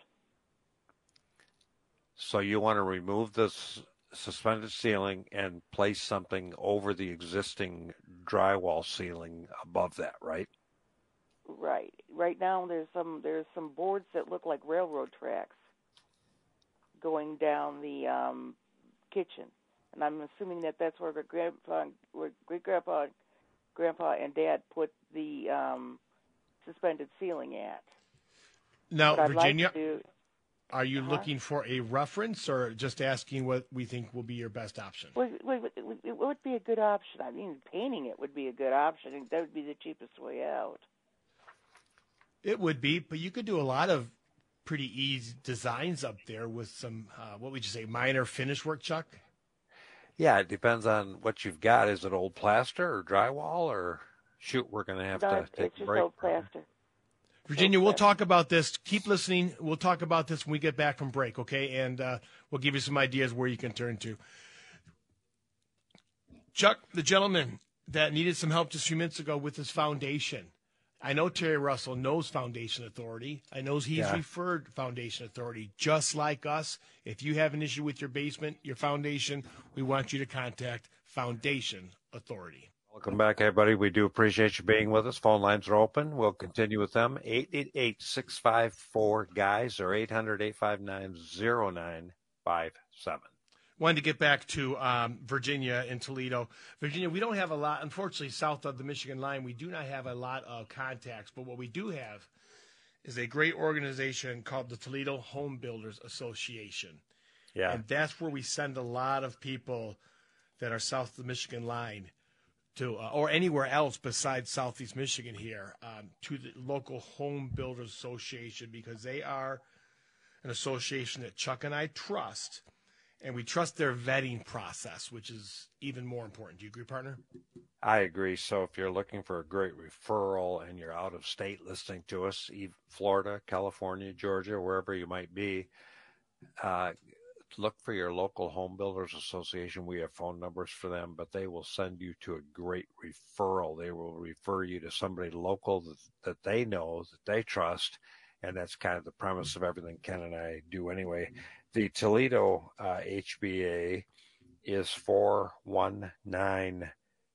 [SPEAKER 1] So you want to remove the suspended ceiling and place something over the existing drywall ceiling above that, right?
[SPEAKER 6] Right. Right now there's some boards that look like railroad tracks going down the kitchen. And I'm assuming that's where great grandpa, and dad put the suspended ceiling at.
[SPEAKER 2] Now, Virginia, Are you looking for a reference or just asking what we think will be your best option?
[SPEAKER 6] Well, it would be a good option. I mean, painting it would be a good option. And that would be the cheapest way out.
[SPEAKER 2] It would be, but you could do a lot of pretty easy designs up there with some, what would you say, minor finish work, Chuck?
[SPEAKER 1] Yeah, it depends on what you've got. Is it old plaster or drywall or shoot? We're going to have to take
[SPEAKER 6] it's
[SPEAKER 1] a break.
[SPEAKER 6] Old plaster.
[SPEAKER 2] Virginia, we'll talk about this. Keep listening. We'll talk about this when we get back from break, okay? And we'll give you some ideas where you can turn to. Chuck, the gentleman that needed some help just a few minutes ago with his foundation. I know Terry Russell knows Foundation Authority. I know he's referred Foundation Authority. Just like us, if you have an issue with your basement, your foundation, we want you to contact Foundation Authority.
[SPEAKER 1] Welcome back, everybody. We do appreciate you being with us. Phone lines are open. We'll continue with them. 888-654-GUYS or 800-859-0957.
[SPEAKER 2] Wanted to get back to Virginia and Toledo. Virginia, we don't have a lot, unfortunately, south of the Michigan line, we do not have a lot of contacts. But what we do have is a great organization called the Toledo Home Builders Association.
[SPEAKER 1] Yeah.
[SPEAKER 2] And that's where we send a lot of people that are south of the Michigan line to, or anywhere else besides Southeast Michigan here, to the local Home Builders Association, because they are an association that Chuck and I trust, and we trust their vetting process, which is even more important. Do you agree, partner?
[SPEAKER 1] I agree. So if you're looking for a great referral and you're out of state listening to us, Florida, California, Georgia, wherever you might be, look for your local Home Builders Association. We have phone numbers for them, but they will send you to a great referral. They will refer you to somebody local that they know, that they trust, and that's kind of the premise of everything Ken and I do anyway. The Toledo HBA is 419-473-2507,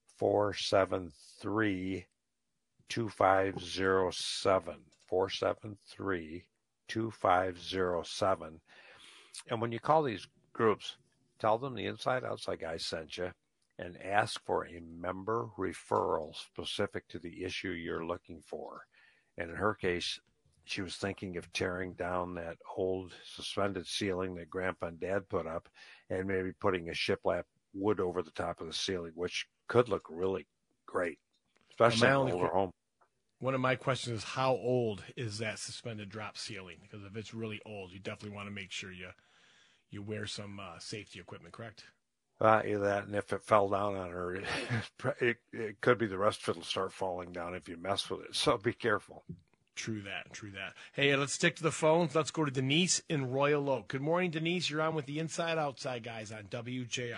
[SPEAKER 1] 473-2507. And when you call these groups, tell them the Inside Outside Guys sent you and ask for a member referral specific to the issue you're looking for. And in her case, she was thinking of tearing down that old suspended ceiling that Grandpa and Dad put up and maybe putting a shiplap wood over the top of the ceiling, which could look really great, especially in an older home.
[SPEAKER 2] One of my questions is, how old is that suspended drop ceiling? Because if it's really old, you definitely want to make sure you wear some safety equipment, correct?
[SPEAKER 1] Either that, and if it fell down on her, it could be the rest of it will start falling down if you mess with it. So be careful.
[SPEAKER 2] True that. Hey, let's stick to the phones. Let's go to Denise in Royal Oak. Good morning, Denise. You're on with the Inside Outside Guys on WJR.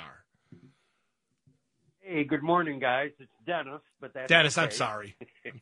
[SPEAKER 7] Hey, good morning, guys. It's Dennis, but that's
[SPEAKER 2] Dennis,
[SPEAKER 7] okay.
[SPEAKER 2] I'm sorry.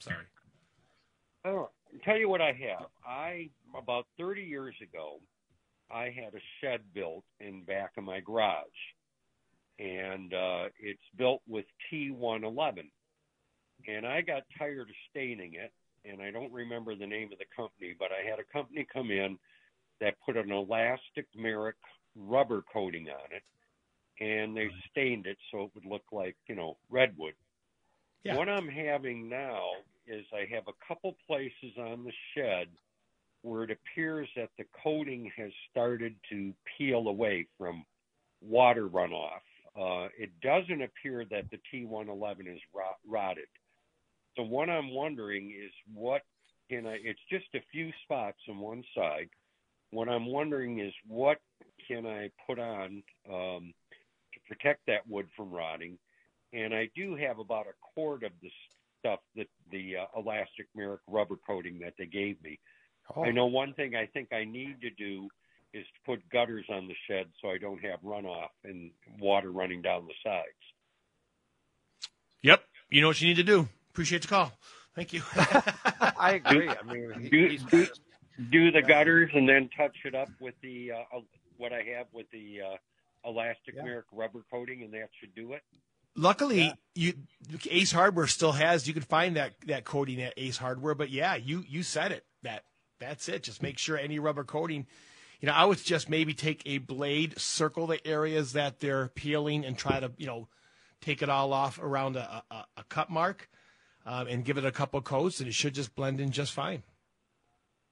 [SPEAKER 7] I'll tell you what I have. About 30 years ago, I had a shed built in back of my garage, and it's built with T111. And I got tired of staining it, and I don't remember the name of the company, but I had a company come in that put an elastomeric rubber coating on it, and they stained it so it would look like, redwood.
[SPEAKER 2] Yeah.
[SPEAKER 7] What I'm having now is I have a couple places on the shed where it appears that the coating has started to peel away from water runoff. It doesn't appear that the T111 is rotted. So what I'm wondering is it's just a few spots on one side. What I'm wondering is what can I put on to protect that wood from rotting? And I do have about a quart of the stuff that the elastomeric rubber coating that they gave me. Oh. I know one thing I think I need to do is to put gutters on the shed so I don't have runoff and water running down the sides.
[SPEAKER 2] Yep. You know what you need to do. Appreciate the call. Thank you.
[SPEAKER 1] I agree. I mean,
[SPEAKER 7] do the gutters and then touch it up with the what I have with the elastomeric rubber coating, and that should do it.
[SPEAKER 2] Luckily, Ace Hardware still has. You can find that coating at Ace Hardware. But yeah, you said it. That's it. Just make sure any rubber coating. I would just maybe take a blade, circle the areas that they're peeling, and try to take it all off around a cut mark, and give it a couple coats, and it should just blend in just fine.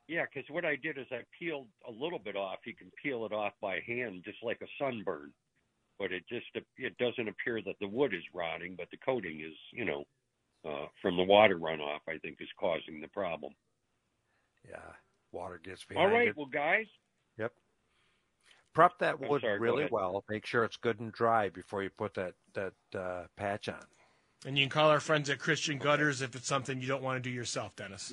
[SPEAKER 7] Yeah, because what I did is I peeled a little bit off. You can peel it off by hand, just like a sunburn. But it doesn't appear that the wood is rotting, but the coating is, from the water runoff, I think, is causing the problem.
[SPEAKER 1] Yeah, water gets behind it.
[SPEAKER 7] All right, well, guys.
[SPEAKER 1] Yep. Prep that wood really well. Make sure it's good and dry before you put that patch on.
[SPEAKER 2] And you can call our friends at Christian Gutters if it's something you don't want to do yourself, Dennis.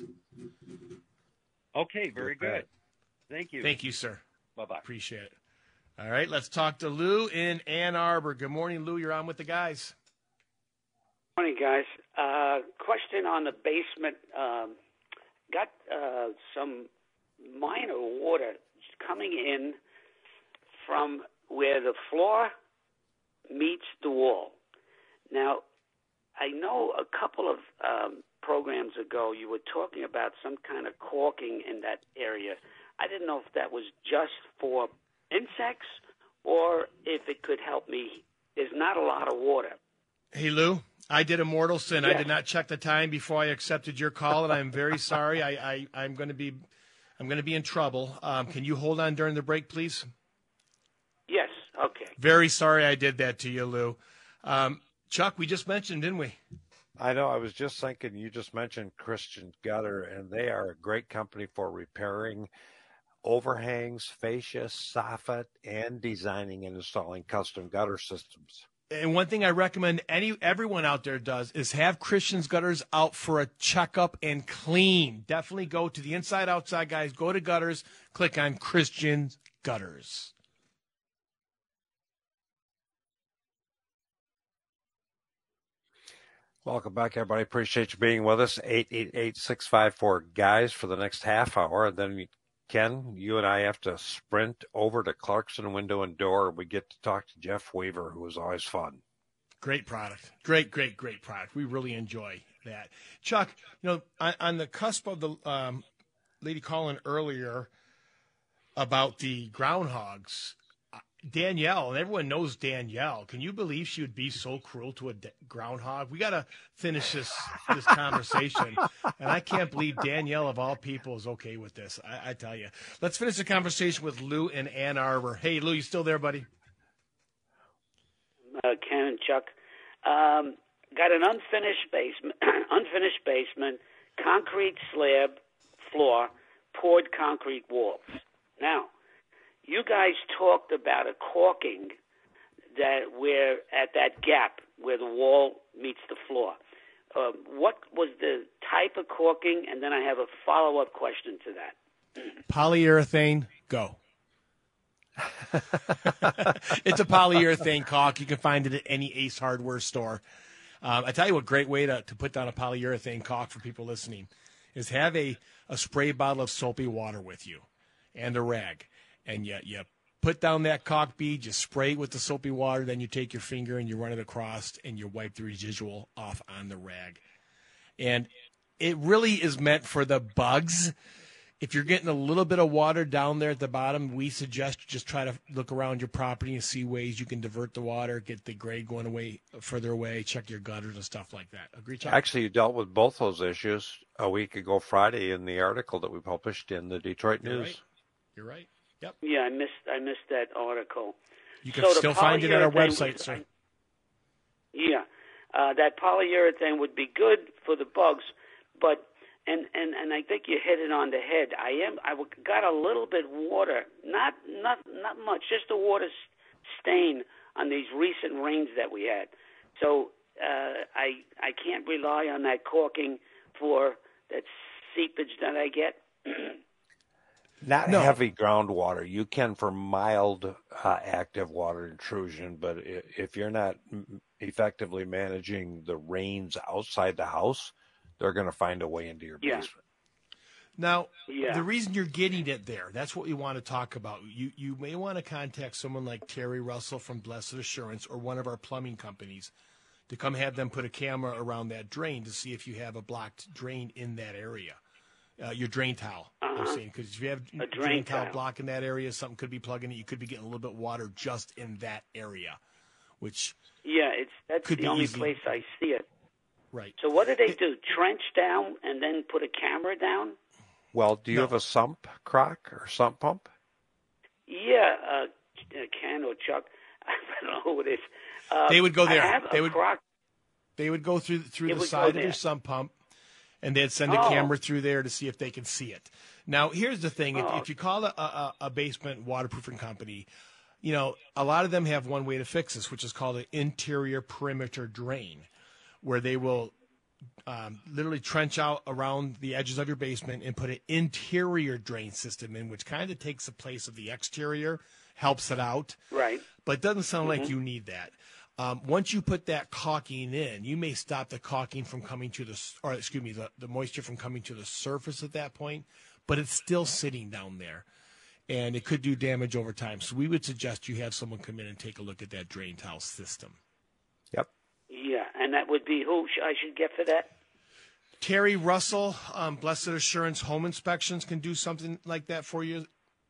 [SPEAKER 7] Okay, very good. Thank you.
[SPEAKER 2] Thank you, sir.
[SPEAKER 7] Bye-bye.
[SPEAKER 2] Appreciate it. All right, let's talk to Lou in Ann Arbor. Good morning, Lou. You're on with the guys.
[SPEAKER 8] Morning, guys. Question on the basement. Got some minor water coming in from where the floor meets the wall. Now, I know a couple of programs ago you were talking about some kind of caulking in that area. I didn't know if that was just for insects or if it could help me. There's not a lot of water.
[SPEAKER 2] Hey, Lou, I did a mortal sin.
[SPEAKER 8] Yes.
[SPEAKER 2] I did not check the time before I accepted your call, and I'm very sorry. I'm going to be in trouble. Can you hold on during the break, please?
[SPEAKER 8] Yes. Okay.
[SPEAKER 2] Very sorry I did that to you, Lou. Chuck, we just mentioned, didn't we?
[SPEAKER 1] I know. I was just thinking, you just mentioned Christian Gutter, and they are a great company for repairing overhangs, fascia, soffit, and designing and installing custom gutter systems.
[SPEAKER 2] And one thing I recommend everyone out there does is have Christian's Gutters out for a checkup and clean. Definitely go to the inside, outside, guys. Go to Gutters, click on Christian's Gutters.
[SPEAKER 1] Welcome back, everybody. Appreciate you being with us. 888-654-GUYS for the next half hour. And then, Ken, you and I have to sprint over to Clarkson Window and Door. We get to talk to Jeff Weaver, who is always fun.
[SPEAKER 2] Great product. Great product. We really enjoy that. Chuck, on the cusp of the lady calling earlier about the groundhogs, Danielle, and everyone knows Danielle. Can you believe she would be so cruel to a groundhog? We got to finish this conversation. And I can't believe Danielle, of all people, is okay with this. I tell you. Let's finish the conversation with Lou in Ann Arbor. Hey, Lou, you still there, buddy?
[SPEAKER 8] Ken and Chuck. Got an unfinished basement, concrete slab floor, poured concrete walls. Now, you guys talked about a caulking that where at that gap where the wall meets the floor. What was the type of caulking? And then I have a follow-up question to that.
[SPEAKER 2] Polyurethane, go. It's a polyurethane caulk. You can find it at any Ace Hardware store. I tell you what, great way to put down a polyurethane caulk for people listening is have a spray bottle of soapy water with you and a rag. And you put down that caulk bead, you spray it with the soapy water, then you take your finger and you run it across and you wipe the residual off on the rag. And it really is meant for the bugs. If you're getting a little bit of water down there at the bottom, we suggest you just try to look around your property and see ways you can divert the water, get the grade going away further away, check your gutters and stuff like that. Agree, Chuck?
[SPEAKER 1] Actually, you dealt with both those issues a week ago Friday in the article that we published in the Detroit News.
[SPEAKER 2] You're right. Yep.
[SPEAKER 8] Yeah, I missed that article.
[SPEAKER 2] You can still find it at our website, sir.
[SPEAKER 8] Yeah, that polyurethane would be good for the bugs, but and I think you hit it on the head. I got a little bit water, not much, just a water stain on these recent rains that we had. So I can't rely on that caulking for that seepage that I get.
[SPEAKER 1] Not heavy groundwater. You can for mild active water intrusion, but if you're not effectively managing the rains outside the house, they're going to find a way into your basement.
[SPEAKER 2] Now, the reason you're getting it there, that's what we want to talk about. You may want to contact someone like Terry Russell from Blessed Assurance or one of our plumbing companies to come have them put a camera around that drain to see if you have a blocked drain in that area. Your drain tile, I'm saying, because if you have a drain tile blocking that area, something could be plugging it. You could be getting a little bit of water just in that area, which
[SPEAKER 8] that's the only place I see it.
[SPEAKER 2] Right.
[SPEAKER 8] So what do they do? Trench down and then put a camera down?
[SPEAKER 1] Well, do you have a sump crock or sump pump?
[SPEAKER 8] Yeah, Ken or Chuck, I don't know who it is.
[SPEAKER 2] They would go there.
[SPEAKER 8] Crock.
[SPEAKER 2] They would go through the side of their sump pump, and they'd send a camera through there to see if they can see it. Now, here's the thing: if you call a basement waterproofing company, a lot of them have one way to fix this, which is called an interior perimeter drain, where they will literally trench out around the edges of your basement and put an interior drain system in, which kind of takes the place of the exterior, helps it out.
[SPEAKER 8] Right.
[SPEAKER 2] But it doesn't sound like you need that. Once you put that caulking in, you may stop the caulking from coming to the moisture from coming to the surface at that point, but it's still sitting down there, and it could do damage over time. So we would suggest you have someone come in and take a look at that drain tile system.
[SPEAKER 1] Yep.
[SPEAKER 8] Yeah, and that would be who I should get for that?
[SPEAKER 2] Terry Russell, Blessed Assurance Home Inspections can do something like that for you.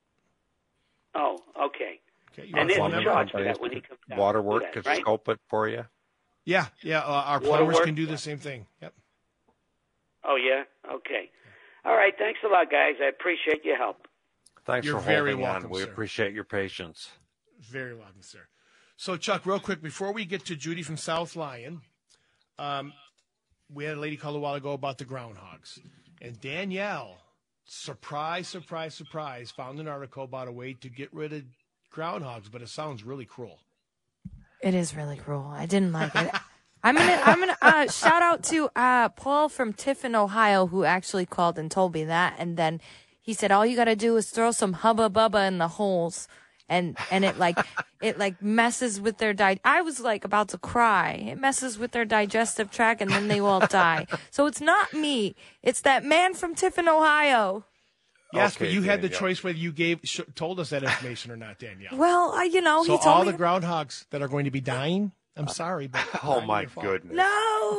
[SPEAKER 8] Oh, okay.
[SPEAKER 2] And
[SPEAKER 8] there's a charge for that when he comes down.
[SPEAKER 1] Waterwork can scope it for you.
[SPEAKER 2] Yeah. Our plumbers can do the same thing. Yep.
[SPEAKER 8] Oh, yeah? Okay. All right. Thanks a lot, guys. I appreciate your help.
[SPEAKER 1] Thanks
[SPEAKER 2] You're
[SPEAKER 1] for
[SPEAKER 2] very
[SPEAKER 1] holding
[SPEAKER 2] welcome,
[SPEAKER 1] on. We
[SPEAKER 2] sir.
[SPEAKER 1] appreciate your patience.
[SPEAKER 2] Very welcome, sir. So, Chuck, real quick, before we get to Judy from South Lyon, we had a lady call a while ago about the groundhogs. And Danielle, surprise, found an article about a way to get rid of groundhogs, but it sounds really cruel.
[SPEAKER 9] It is really cruel. I didn't like it. I'm gonna shout out to Paul from Tiffin, Ohio, who actually called and told me that, and then he said all you got to do is throw some Hubba Bubba in the holes, and it messes with their I was like about to cry. It messes with their digestive tract, and then they will die. So it's not me. It's that man from Tiffin, Ohio.
[SPEAKER 2] Yes,
[SPEAKER 1] Okay,
[SPEAKER 2] but you had the
[SPEAKER 1] Danielle.
[SPEAKER 2] choice whether you told us that information or not, Danielle.
[SPEAKER 9] Well,
[SPEAKER 2] so
[SPEAKER 9] he told
[SPEAKER 2] all
[SPEAKER 9] me
[SPEAKER 2] the groundhogs that are going to be dying, I'm sorry, but
[SPEAKER 1] Oh,
[SPEAKER 2] not
[SPEAKER 1] my
[SPEAKER 2] your fault.
[SPEAKER 1] goodness.
[SPEAKER 9] No,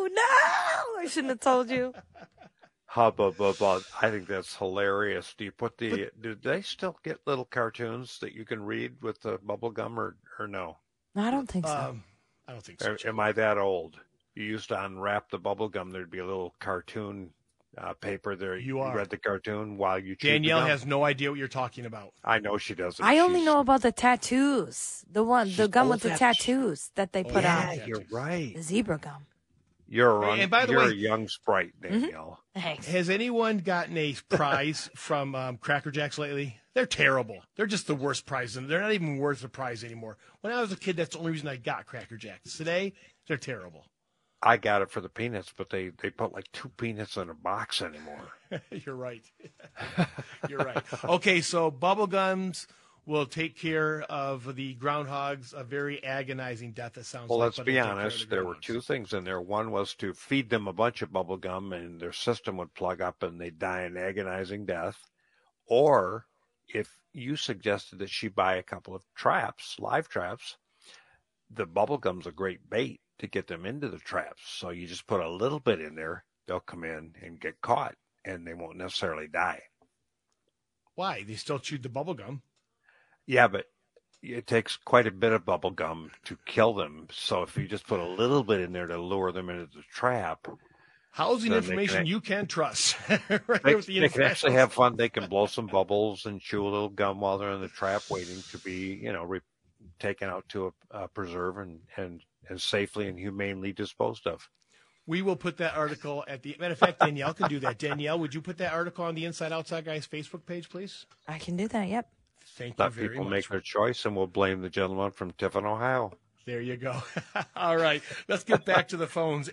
[SPEAKER 9] I shouldn't have told you.
[SPEAKER 1] Hubba Bubba. I think that's hilarious. Do they still get little cartoons that you can read with the bubble gum or no?
[SPEAKER 9] I don't think so.
[SPEAKER 2] I don't think so.
[SPEAKER 1] Am I that old? You used to unwrap the bubble gum. There'd be a little cartoon paper there.
[SPEAKER 2] You are.
[SPEAKER 1] read the cartoon while you chewed
[SPEAKER 2] Danielle
[SPEAKER 1] the gum.
[SPEAKER 2] has no idea what you're talking about.
[SPEAKER 1] I know she doesn't.
[SPEAKER 9] I only know about the tattoos. The gum with the tattoos that they put
[SPEAKER 1] yeah,
[SPEAKER 9] on.
[SPEAKER 1] you're right.
[SPEAKER 9] The zebra gum.
[SPEAKER 1] You're
[SPEAKER 2] And by the
[SPEAKER 1] you're
[SPEAKER 2] way-
[SPEAKER 1] a young sprite, Danielle.
[SPEAKER 9] Thanks.
[SPEAKER 2] Has anyone gotten a prize from Cracker Jacks lately? They're terrible. They're just the worst prize, and they're not even worth the prize anymore. When I was a kid, that's the only reason I got Cracker Jacks. Today, they're terrible.
[SPEAKER 1] I got it for the peanuts, but they put like 2 peanuts in a box anymore.
[SPEAKER 2] You're right. You're right. Okay, so bubble gums will take care of the groundhogs. A very agonizing death, it sounds
[SPEAKER 1] Well,
[SPEAKER 2] like.
[SPEAKER 1] let's
[SPEAKER 2] but
[SPEAKER 1] be
[SPEAKER 2] it'll take care of
[SPEAKER 1] honest.
[SPEAKER 2] the
[SPEAKER 1] There were
[SPEAKER 2] groundhogs.
[SPEAKER 1] 2 things in there. One was to feed them a bunch of bubble gum, and their system would plug up, and they'd die an agonizing death. Or if you suggested that she buy a couple of traps, live traps, the bubble gum's a great bait to get them into the traps. So you just put a little bit in there, they'll come in and get caught, and they won't necessarily die.
[SPEAKER 2] Why? They still chewed the bubble gum.
[SPEAKER 1] Yeah, but it takes quite a bit of bubble gum to kill them. So if you just put a little bit in there to lure them into the trap,
[SPEAKER 2] Housing
[SPEAKER 1] Then they
[SPEAKER 2] information
[SPEAKER 1] can-
[SPEAKER 2] you can trust. Right
[SPEAKER 1] they,
[SPEAKER 2] with the
[SPEAKER 1] they can actually
[SPEAKER 2] infomercials.
[SPEAKER 1] have fun. They can blow some bubbles and chew a little gum while they're in the trap, waiting to be, taken out to a preserve and safely and humanely disposed of.
[SPEAKER 2] We will put that article at the matter of fact. Danielle can do that. Danielle, would you put that article on the Inside Outside Guys Facebook page, please?
[SPEAKER 9] I can do that. Yep.
[SPEAKER 2] Thank you
[SPEAKER 1] Let
[SPEAKER 2] very
[SPEAKER 1] people
[SPEAKER 2] much.
[SPEAKER 1] make their choice, and we'll blame the gentleman from Tiffin, Ohio.
[SPEAKER 2] There you go. All right. Let's get back to the phones.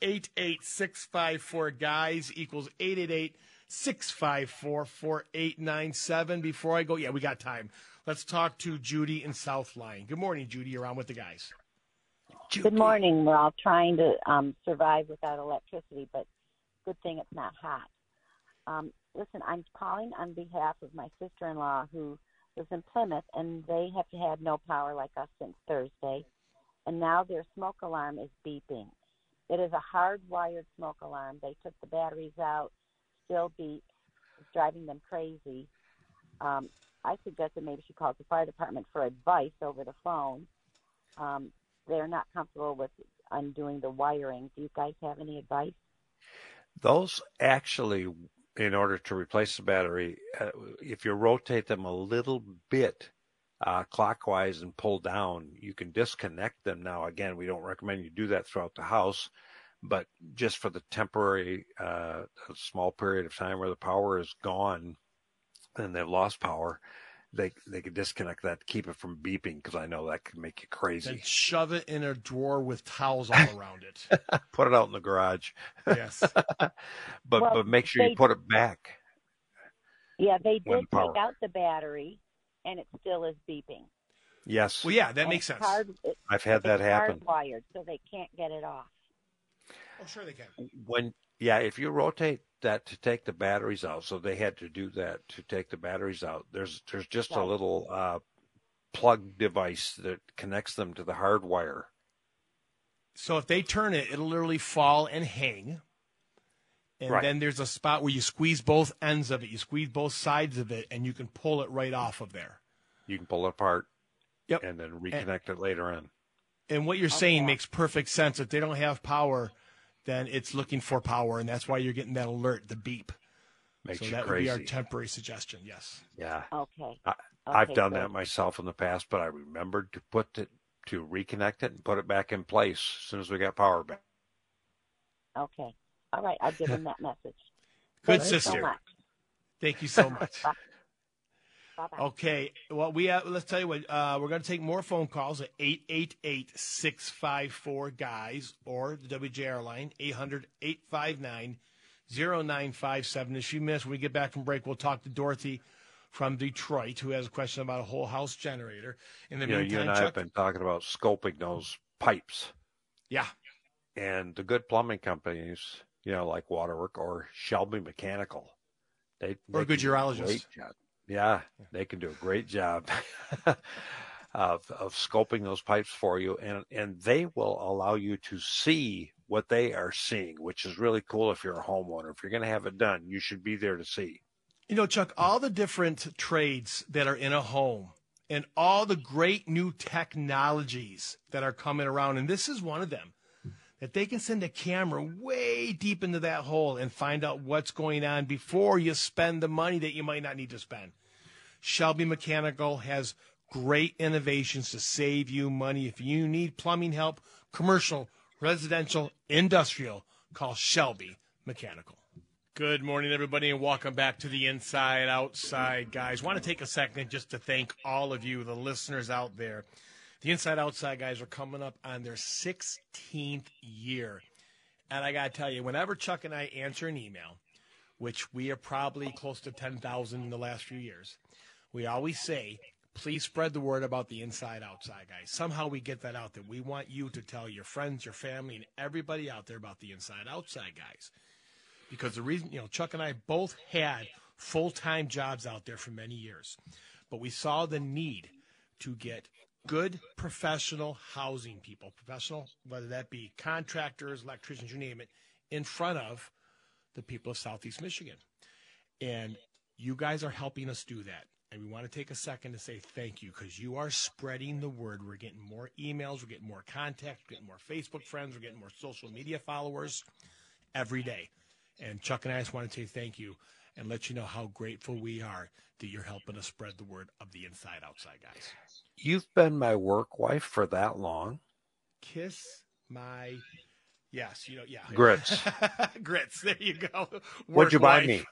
[SPEAKER 2] 888-654-GUYS equals 888-654-4897. Before I go, we got time. Let's talk to Judy in South Lyon. Good morning, Judy. You're on with the guys.
[SPEAKER 1] Judy.
[SPEAKER 10] Good morning. We're all trying to survive without electricity, but good thing it's not hot. Listen, I'm calling on behalf of my sister-in-law who was in Plymouth, and they have had no power like us since Thursday, and now their smoke alarm is beeping. It is a hardwired smoke alarm. They took the batteries out, still beeps. It's driving them crazy. I suggested maybe she calls the fire department for advice over the phone. They're not comfortable with undoing the wiring. Do you guys have any advice?
[SPEAKER 1] Those actually in order to replace the battery, if you rotate them a little bit clockwise and pull down, you can disconnect them. Now, again, we don't recommend you do that throughout the house, but just for the temporary, small period of time where the power is gone and they've lost power, they could disconnect that to keep it from beeping, because I know that could make you crazy.
[SPEAKER 2] And shove it in a drawer with towels all around it.
[SPEAKER 1] Put it out in the garage.
[SPEAKER 2] Yes.
[SPEAKER 1] but make sure you put it back.
[SPEAKER 10] Yeah, they did take out the battery, and it still is beeping.
[SPEAKER 1] Yes.
[SPEAKER 2] Well, yeah, that makes sense.
[SPEAKER 1] I've had that happen.
[SPEAKER 10] It's hardwired, so they can't get it off.
[SPEAKER 2] Oh, sure they can.
[SPEAKER 1] If you rotate that to take the batteries out, so they had to do that to take the batteries out. There's just a little plug device that connects them to the hard wire.
[SPEAKER 2] So if they turn it, it'll literally fall and hang. And then there's a spot where you squeeze both ends of it. You squeeze both sides of it, and you can pull it right off of there.
[SPEAKER 1] You can pull it apart.
[SPEAKER 2] Yep.
[SPEAKER 1] And then reconnect it later on.
[SPEAKER 2] And what you're saying makes perfect sense. If they don't have power, then it's looking for power, and that's why you're getting that alert, the beep.
[SPEAKER 1] Makes
[SPEAKER 2] so
[SPEAKER 1] you
[SPEAKER 2] that
[SPEAKER 1] crazy.
[SPEAKER 2] would be our temporary suggestion, yes.
[SPEAKER 1] Yeah.
[SPEAKER 10] Okay.
[SPEAKER 1] I've done that myself in the past, but I remembered to reconnect it and put it back in place as soon as we got power back.
[SPEAKER 10] Okay. All right. I'll give him that message.
[SPEAKER 2] Good
[SPEAKER 10] Thank
[SPEAKER 2] sister.
[SPEAKER 10] You so much.
[SPEAKER 2] Thank you so much.
[SPEAKER 10] Bye-bye.
[SPEAKER 2] Okay. Well, let's tell you what. We're going to take more phone calls at 888-654-GUYS or the WJR line, 800-859-0957. In a few minutes, when we get back from break, we'll talk to Dorothy from Detroit, who has a question about a whole house generator. In the meantime,
[SPEAKER 1] you and I have been talking about scoping those pipes.
[SPEAKER 2] Yeah.
[SPEAKER 1] And the good plumbing companies, like Waterwork or Shelby Mechanical, they
[SPEAKER 2] or a good urologist.
[SPEAKER 1] Great job. Yeah, they can do a great job of scoping those pipes for you, and they will allow you to see what they are seeing, which is really cool if you're a homeowner. If you're going to have it done, you should be there to see.
[SPEAKER 2] Chuck, all the different trades that are in a home and all the great new technologies that are coming around, and this is one of them, that they can send a camera way deep into that hole and find out what's going on before you spend the money that you might not need to spend. Shelby Mechanical has great innovations to save you money. If you need plumbing help, commercial, residential, industrial, call Shelby Mechanical. Good morning, everybody, and welcome back to the Inside Outside Guys. I want to take a second just to thank all of you, the listeners out there. The Inside Outside Guys are coming up on their 16th year. And I got to tell you, whenever Chuck and I answer an email, which we are probably close to 10,000 in the last few years, we always say, please spread the word about the Inside Outside Guys. Somehow we get that out there. We want you to tell your friends, your family, and everybody out there about the Inside Outside Guys. Because the reason, Chuck and I both had full-time jobs out there for many years. But we saw the need to get good professional housing people, professional, whether that be contractors, electricians, you name it, in front of the people of Southeast Michigan. And you guys are helping us do that. And we want to take a second to say thank you, because you are spreading the word. We're getting more emails, we're getting more contacts, we're getting more Facebook friends, we're getting more social media followers every day. And Chuck and I just want to say thank you and let you know how grateful we are that you're helping us spread the word of the Inside Outside Guys.
[SPEAKER 1] You've been my work wife for that long.
[SPEAKER 2] Kiss my, yes,
[SPEAKER 1] Grits.
[SPEAKER 2] Grits, there you go.
[SPEAKER 1] What'd you buy me?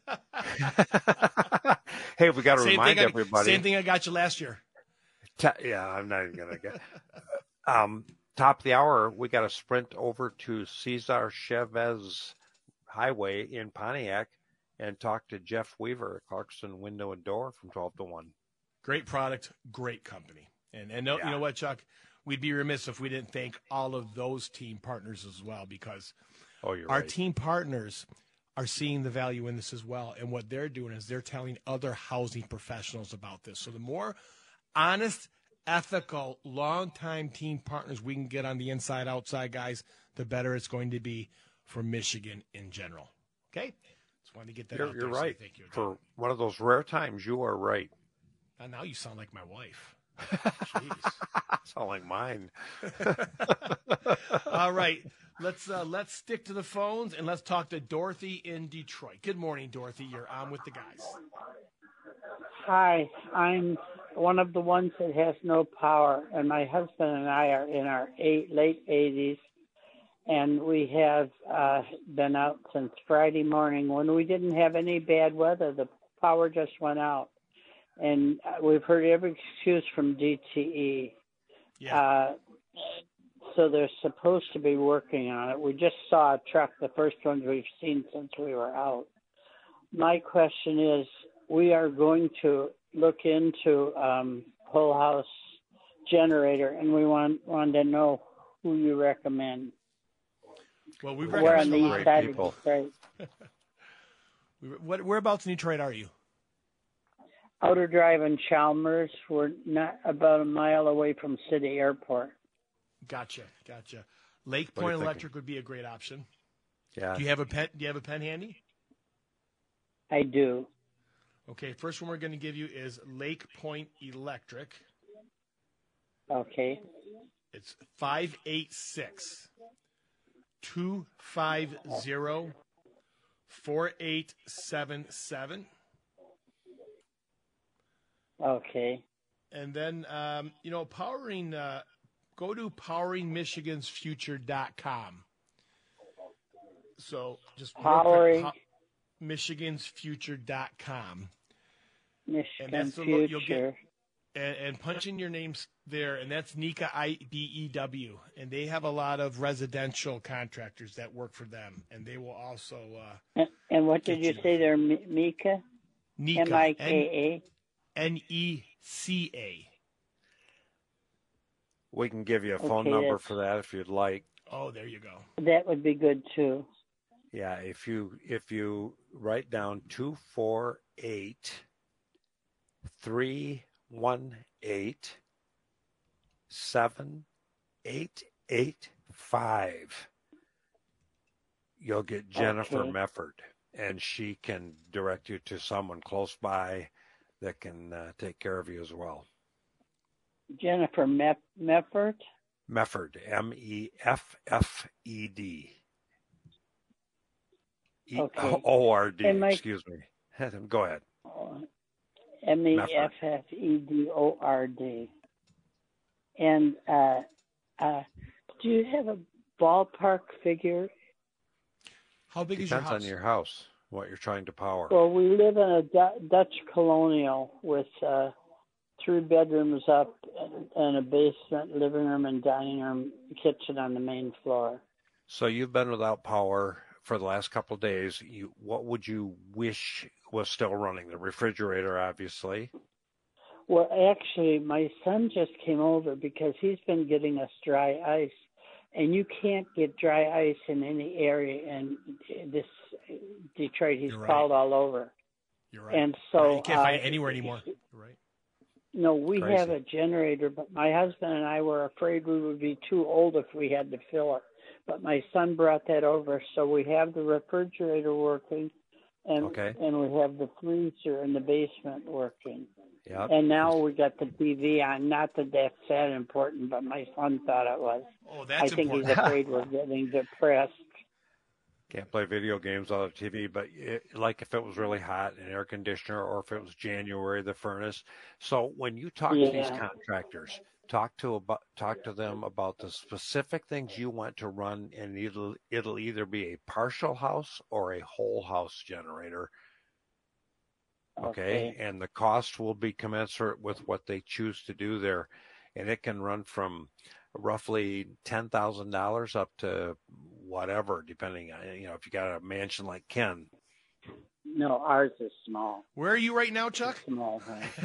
[SPEAKER 1] Hey, we got to remind everybody.
[SPEAKER 2] Same thing I got you last year.
[SPEAKER 1] Yeah, I'm not even going to get top of the hour, we got to sprint over to Cesar Chavez Highway in Pontiac and talk to Jeff Weaver at Clarkson Window and Door from 12 to 1.
[SPEAKER 2] Great product, great company. And you know what, Chuck? We'd be remiss if we didn't thank all of those team partners as well, because our team partners are seeing the value in this as well. And what they're doing is they're telling other housing professionals about this. So the more honest, ethical, long-time team partners we can get on the Inside Outside Guys, the better it's going to be for Michigan in general. Okay? Just wanted to get that out there.
[SPEAKER 1] You're right.
[SPEAKER 2] Thank you.
[SPEAKER 1] For one of those rare times, you are right.
[SPEAKER 2] Now you sound like my wife. Jeez.
[SPEAKER 1] Sound like mine.
[SPEAKER 2] All right. let's stick to the phones and let's talk to Dorothy in Detroit. Good morning, Dorothy. You're on with the guys.
[SPEAKER 11] Hi, I'm one of the ones that has no power, and my husband and I are in our late 80s, and we have been out since Friday morning when we didn't have any bad weather. The power just went out, and we've heard every excuse from DTE.
[SPEAKER 2] Yeah.
[SPEAKER 11] So they're supposed to be working on it. We just saw a truck, the first ones we've seen since we were out. My question is, we are going to look into whole house generator, and we want to know who you recommend.
[SPEAKER 2] Well, we
[SPEAKER 11] We're on the east side
[SPEAKER 1] people.
[SPEAKER 11] of Detroit.
[SPEAKER 2] Whereabouts in Detroit are you?
[SPEAKER 11] Outer Drive in Chalmers. We're not about a mile away from City Airport.
[SPEAKER 2] Gotcha. Lake Point Electric would be a great option.
[SPEAKER 1] Yeah.
[SPEAKER 2] Do you have a pen? Do you have a pen handy?
[SPEAKER 11] I do.
[SPEAKER 2] Okay. First one we're going to give you is Lake Point Electric.
[SPEAKER 11] Okay.
[SPEAKER 2] It's 586-250-4877.
[SPEAKER 11] Okay.
[SPEAKER 2] And then, powering, go to poweringmichigansfuture.com. So just
[SPEAKER 11] Powering
[SPEAKER 2] michigansfuture.com.
[SPEAKER 11] Michigan Future.
[SPEAKER 2] You'll get, and punch in your names there, and that's Nika IBEW. And they have a lot of residential contractors that work for them, and they will also.
[SPEAKER 11] And what did you say there, Mika?
[SPEAKER 2] Nika.
[SPEAKER 11] MIKA?
[SPEAKER 2] NECA.
[SPEAKER 1] We can give you a phone number for that if you'd like.
[SPEAKER 2] Oh, there you go.
[SPEAKER 11] That would be good too.
[SPEAKER 1] Yeah, if you write down 248-318-7885, you'll get Jennifer Mefford, and she can direct you to someone close by that can take care of you as well.
[SPEAKER 11] Jennifer Mefford?
[SPEAKER 1] Mefford, Meffed.
[SPEAKER 11] Okay.
[SPEAKER 1] ORD, excuse me. Go ahead.
[SPEAKER 11] MEFFEDORD. And do you have a ballpark figure?
[SPEAKER 2] How big is your house?
[SPEAKER 1] Depends on your house, what you're trying to power.
[SPEAKER 11] Well, we live in a Dutch colonial with 3 bedrooms up and a basement, living room and dining room, kitchen on the main floor.
[SPEAKER 1] So you've been without power for the last couple of days. What would you wish was still running? The refrigerator, obviously.
[SPEAKER 11] Well, actually, my son just came over because he's been getting us dry ice. And you can't get dry ice in any area in this Detroit. He's called all over.
[SPEAKER 2] You're right.
[SPEAKER 11] And so
[SPEAKER 2] you can't find it anywhere anymore. You're right.
[SPEAKER 11] No, we have a generator, but my husband and I were afraid we would be too old if we had to fill it. But my son brought that over, so we have the refrigerator working, and we have the freezer in the basement working.
[SPEAKER 1] Yep.
[SPEAKER 11] And now we got the TV on. Not that that's that important, but my son thought it was.
[SPEAKER 2] Oh, that's
[SPEAKER 11] I think
[SPEAKER 2] important.
[SPEAKER 11] he's afraid we're getting depressed.
[SPEAKER 1] Can't play video games on the TV, but like if it was really hot, an air conditioner, or if it was January, the furnace. So when you talk to these contractors, talk to them about the specific things you want to run, and it'll either be a partial house or a whole house generator. Okay, and the cost will be commensurate with what they choose to do there, and it can run from roughly $10,000 up to whatever, depending on, if you got a mansion like Ken.
[SPEAKER 11] No, ours is small.
[SPEAKER 2] Where are you right now, Chuck?
[SPEAKER 11] It's small.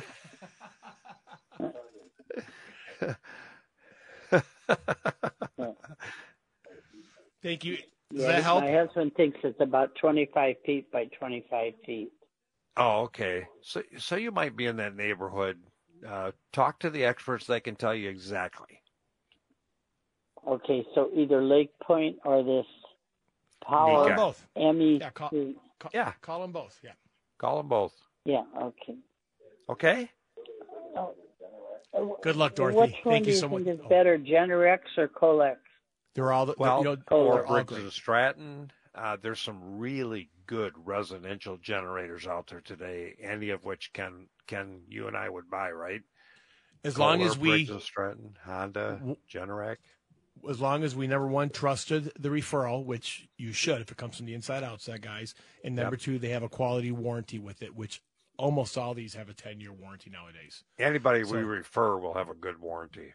[SPEAKER 2] Thank you. Does that help?
[SPEAKER 11] My husband thinks it's about 25 feet by 25 feet.
[SPEAKER 1] Oh, okay. So you might be in that neighborhood. Talk to the experts; they can tell you exactly.
[SPEAKER 11] Okay, so either Lake Point or this Power.
[SPEAKER 2] Call them both.
[SPEAKER 11] MEC.
[SPEAKER 2] Call them both. Yeah.
[SPEAKER 1] Call them both.
[SPEAKER 11] Yeah. Okay.
[SPEAKER 1] Okay.
[SPEAKER 2] Good luck, Dorothy.
[SPEAKER 11] Which one
[SPEAKER 2] Thank
[SPEAKER 11] do
[SPEAKER 2] you
[SPEAKER 11] you
[SPEAKER 2] so much.
[SPEAKER 11] think is better, Generex or Colex?
[SPEAKER 2] They're all
[SPEAKER 1] or
[SPEAKER 2] all
[SPEAKER 1] Briggs
[SPEAKER 2] great.
[SPEAKER 1] and Stratton. There's some really good residential generators out there today, any of which can you and I would buy, right?
[SPEAKER 2] As long as we
[SPEAKER 1] Briggs and Stratton, Honda, Generac.
[SPEAKER 2] As long as we, number one, trusted the referral, which you should if it comes from the inside outside guys, and number two, they have a quality warranty with it, which almost all these have a 10-year warranty nowadays.
[SPEAKER 1] Anybody we refer will have a good warranty.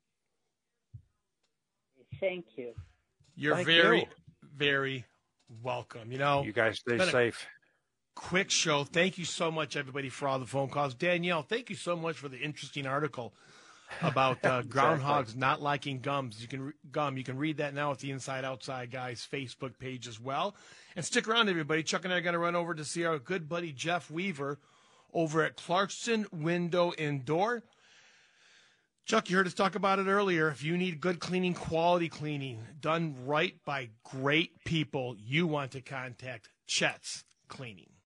[SPEAKER 11] Thank you.
[SPEAKER 2] You're very welcome.
[SPEAKER 1] You guys stay safe.
[SPEAKER 2] Quick show. Thank you so much, everybody, for all the phone calls. Danielle, thank you so much for the interesting article about groundhogs not liking gums. You can read that now at the Inside Outside Guys Facebook page as well. And stick around, everybody. Chuck and I are going to run over to see our good buddy Jeff Weaver over at Clarkson Window and Door. Chuck, you heard us talk about it earlier. If you need good cleaning, quality cleaning, done right by great people, you want to contact Chet's Cleaning.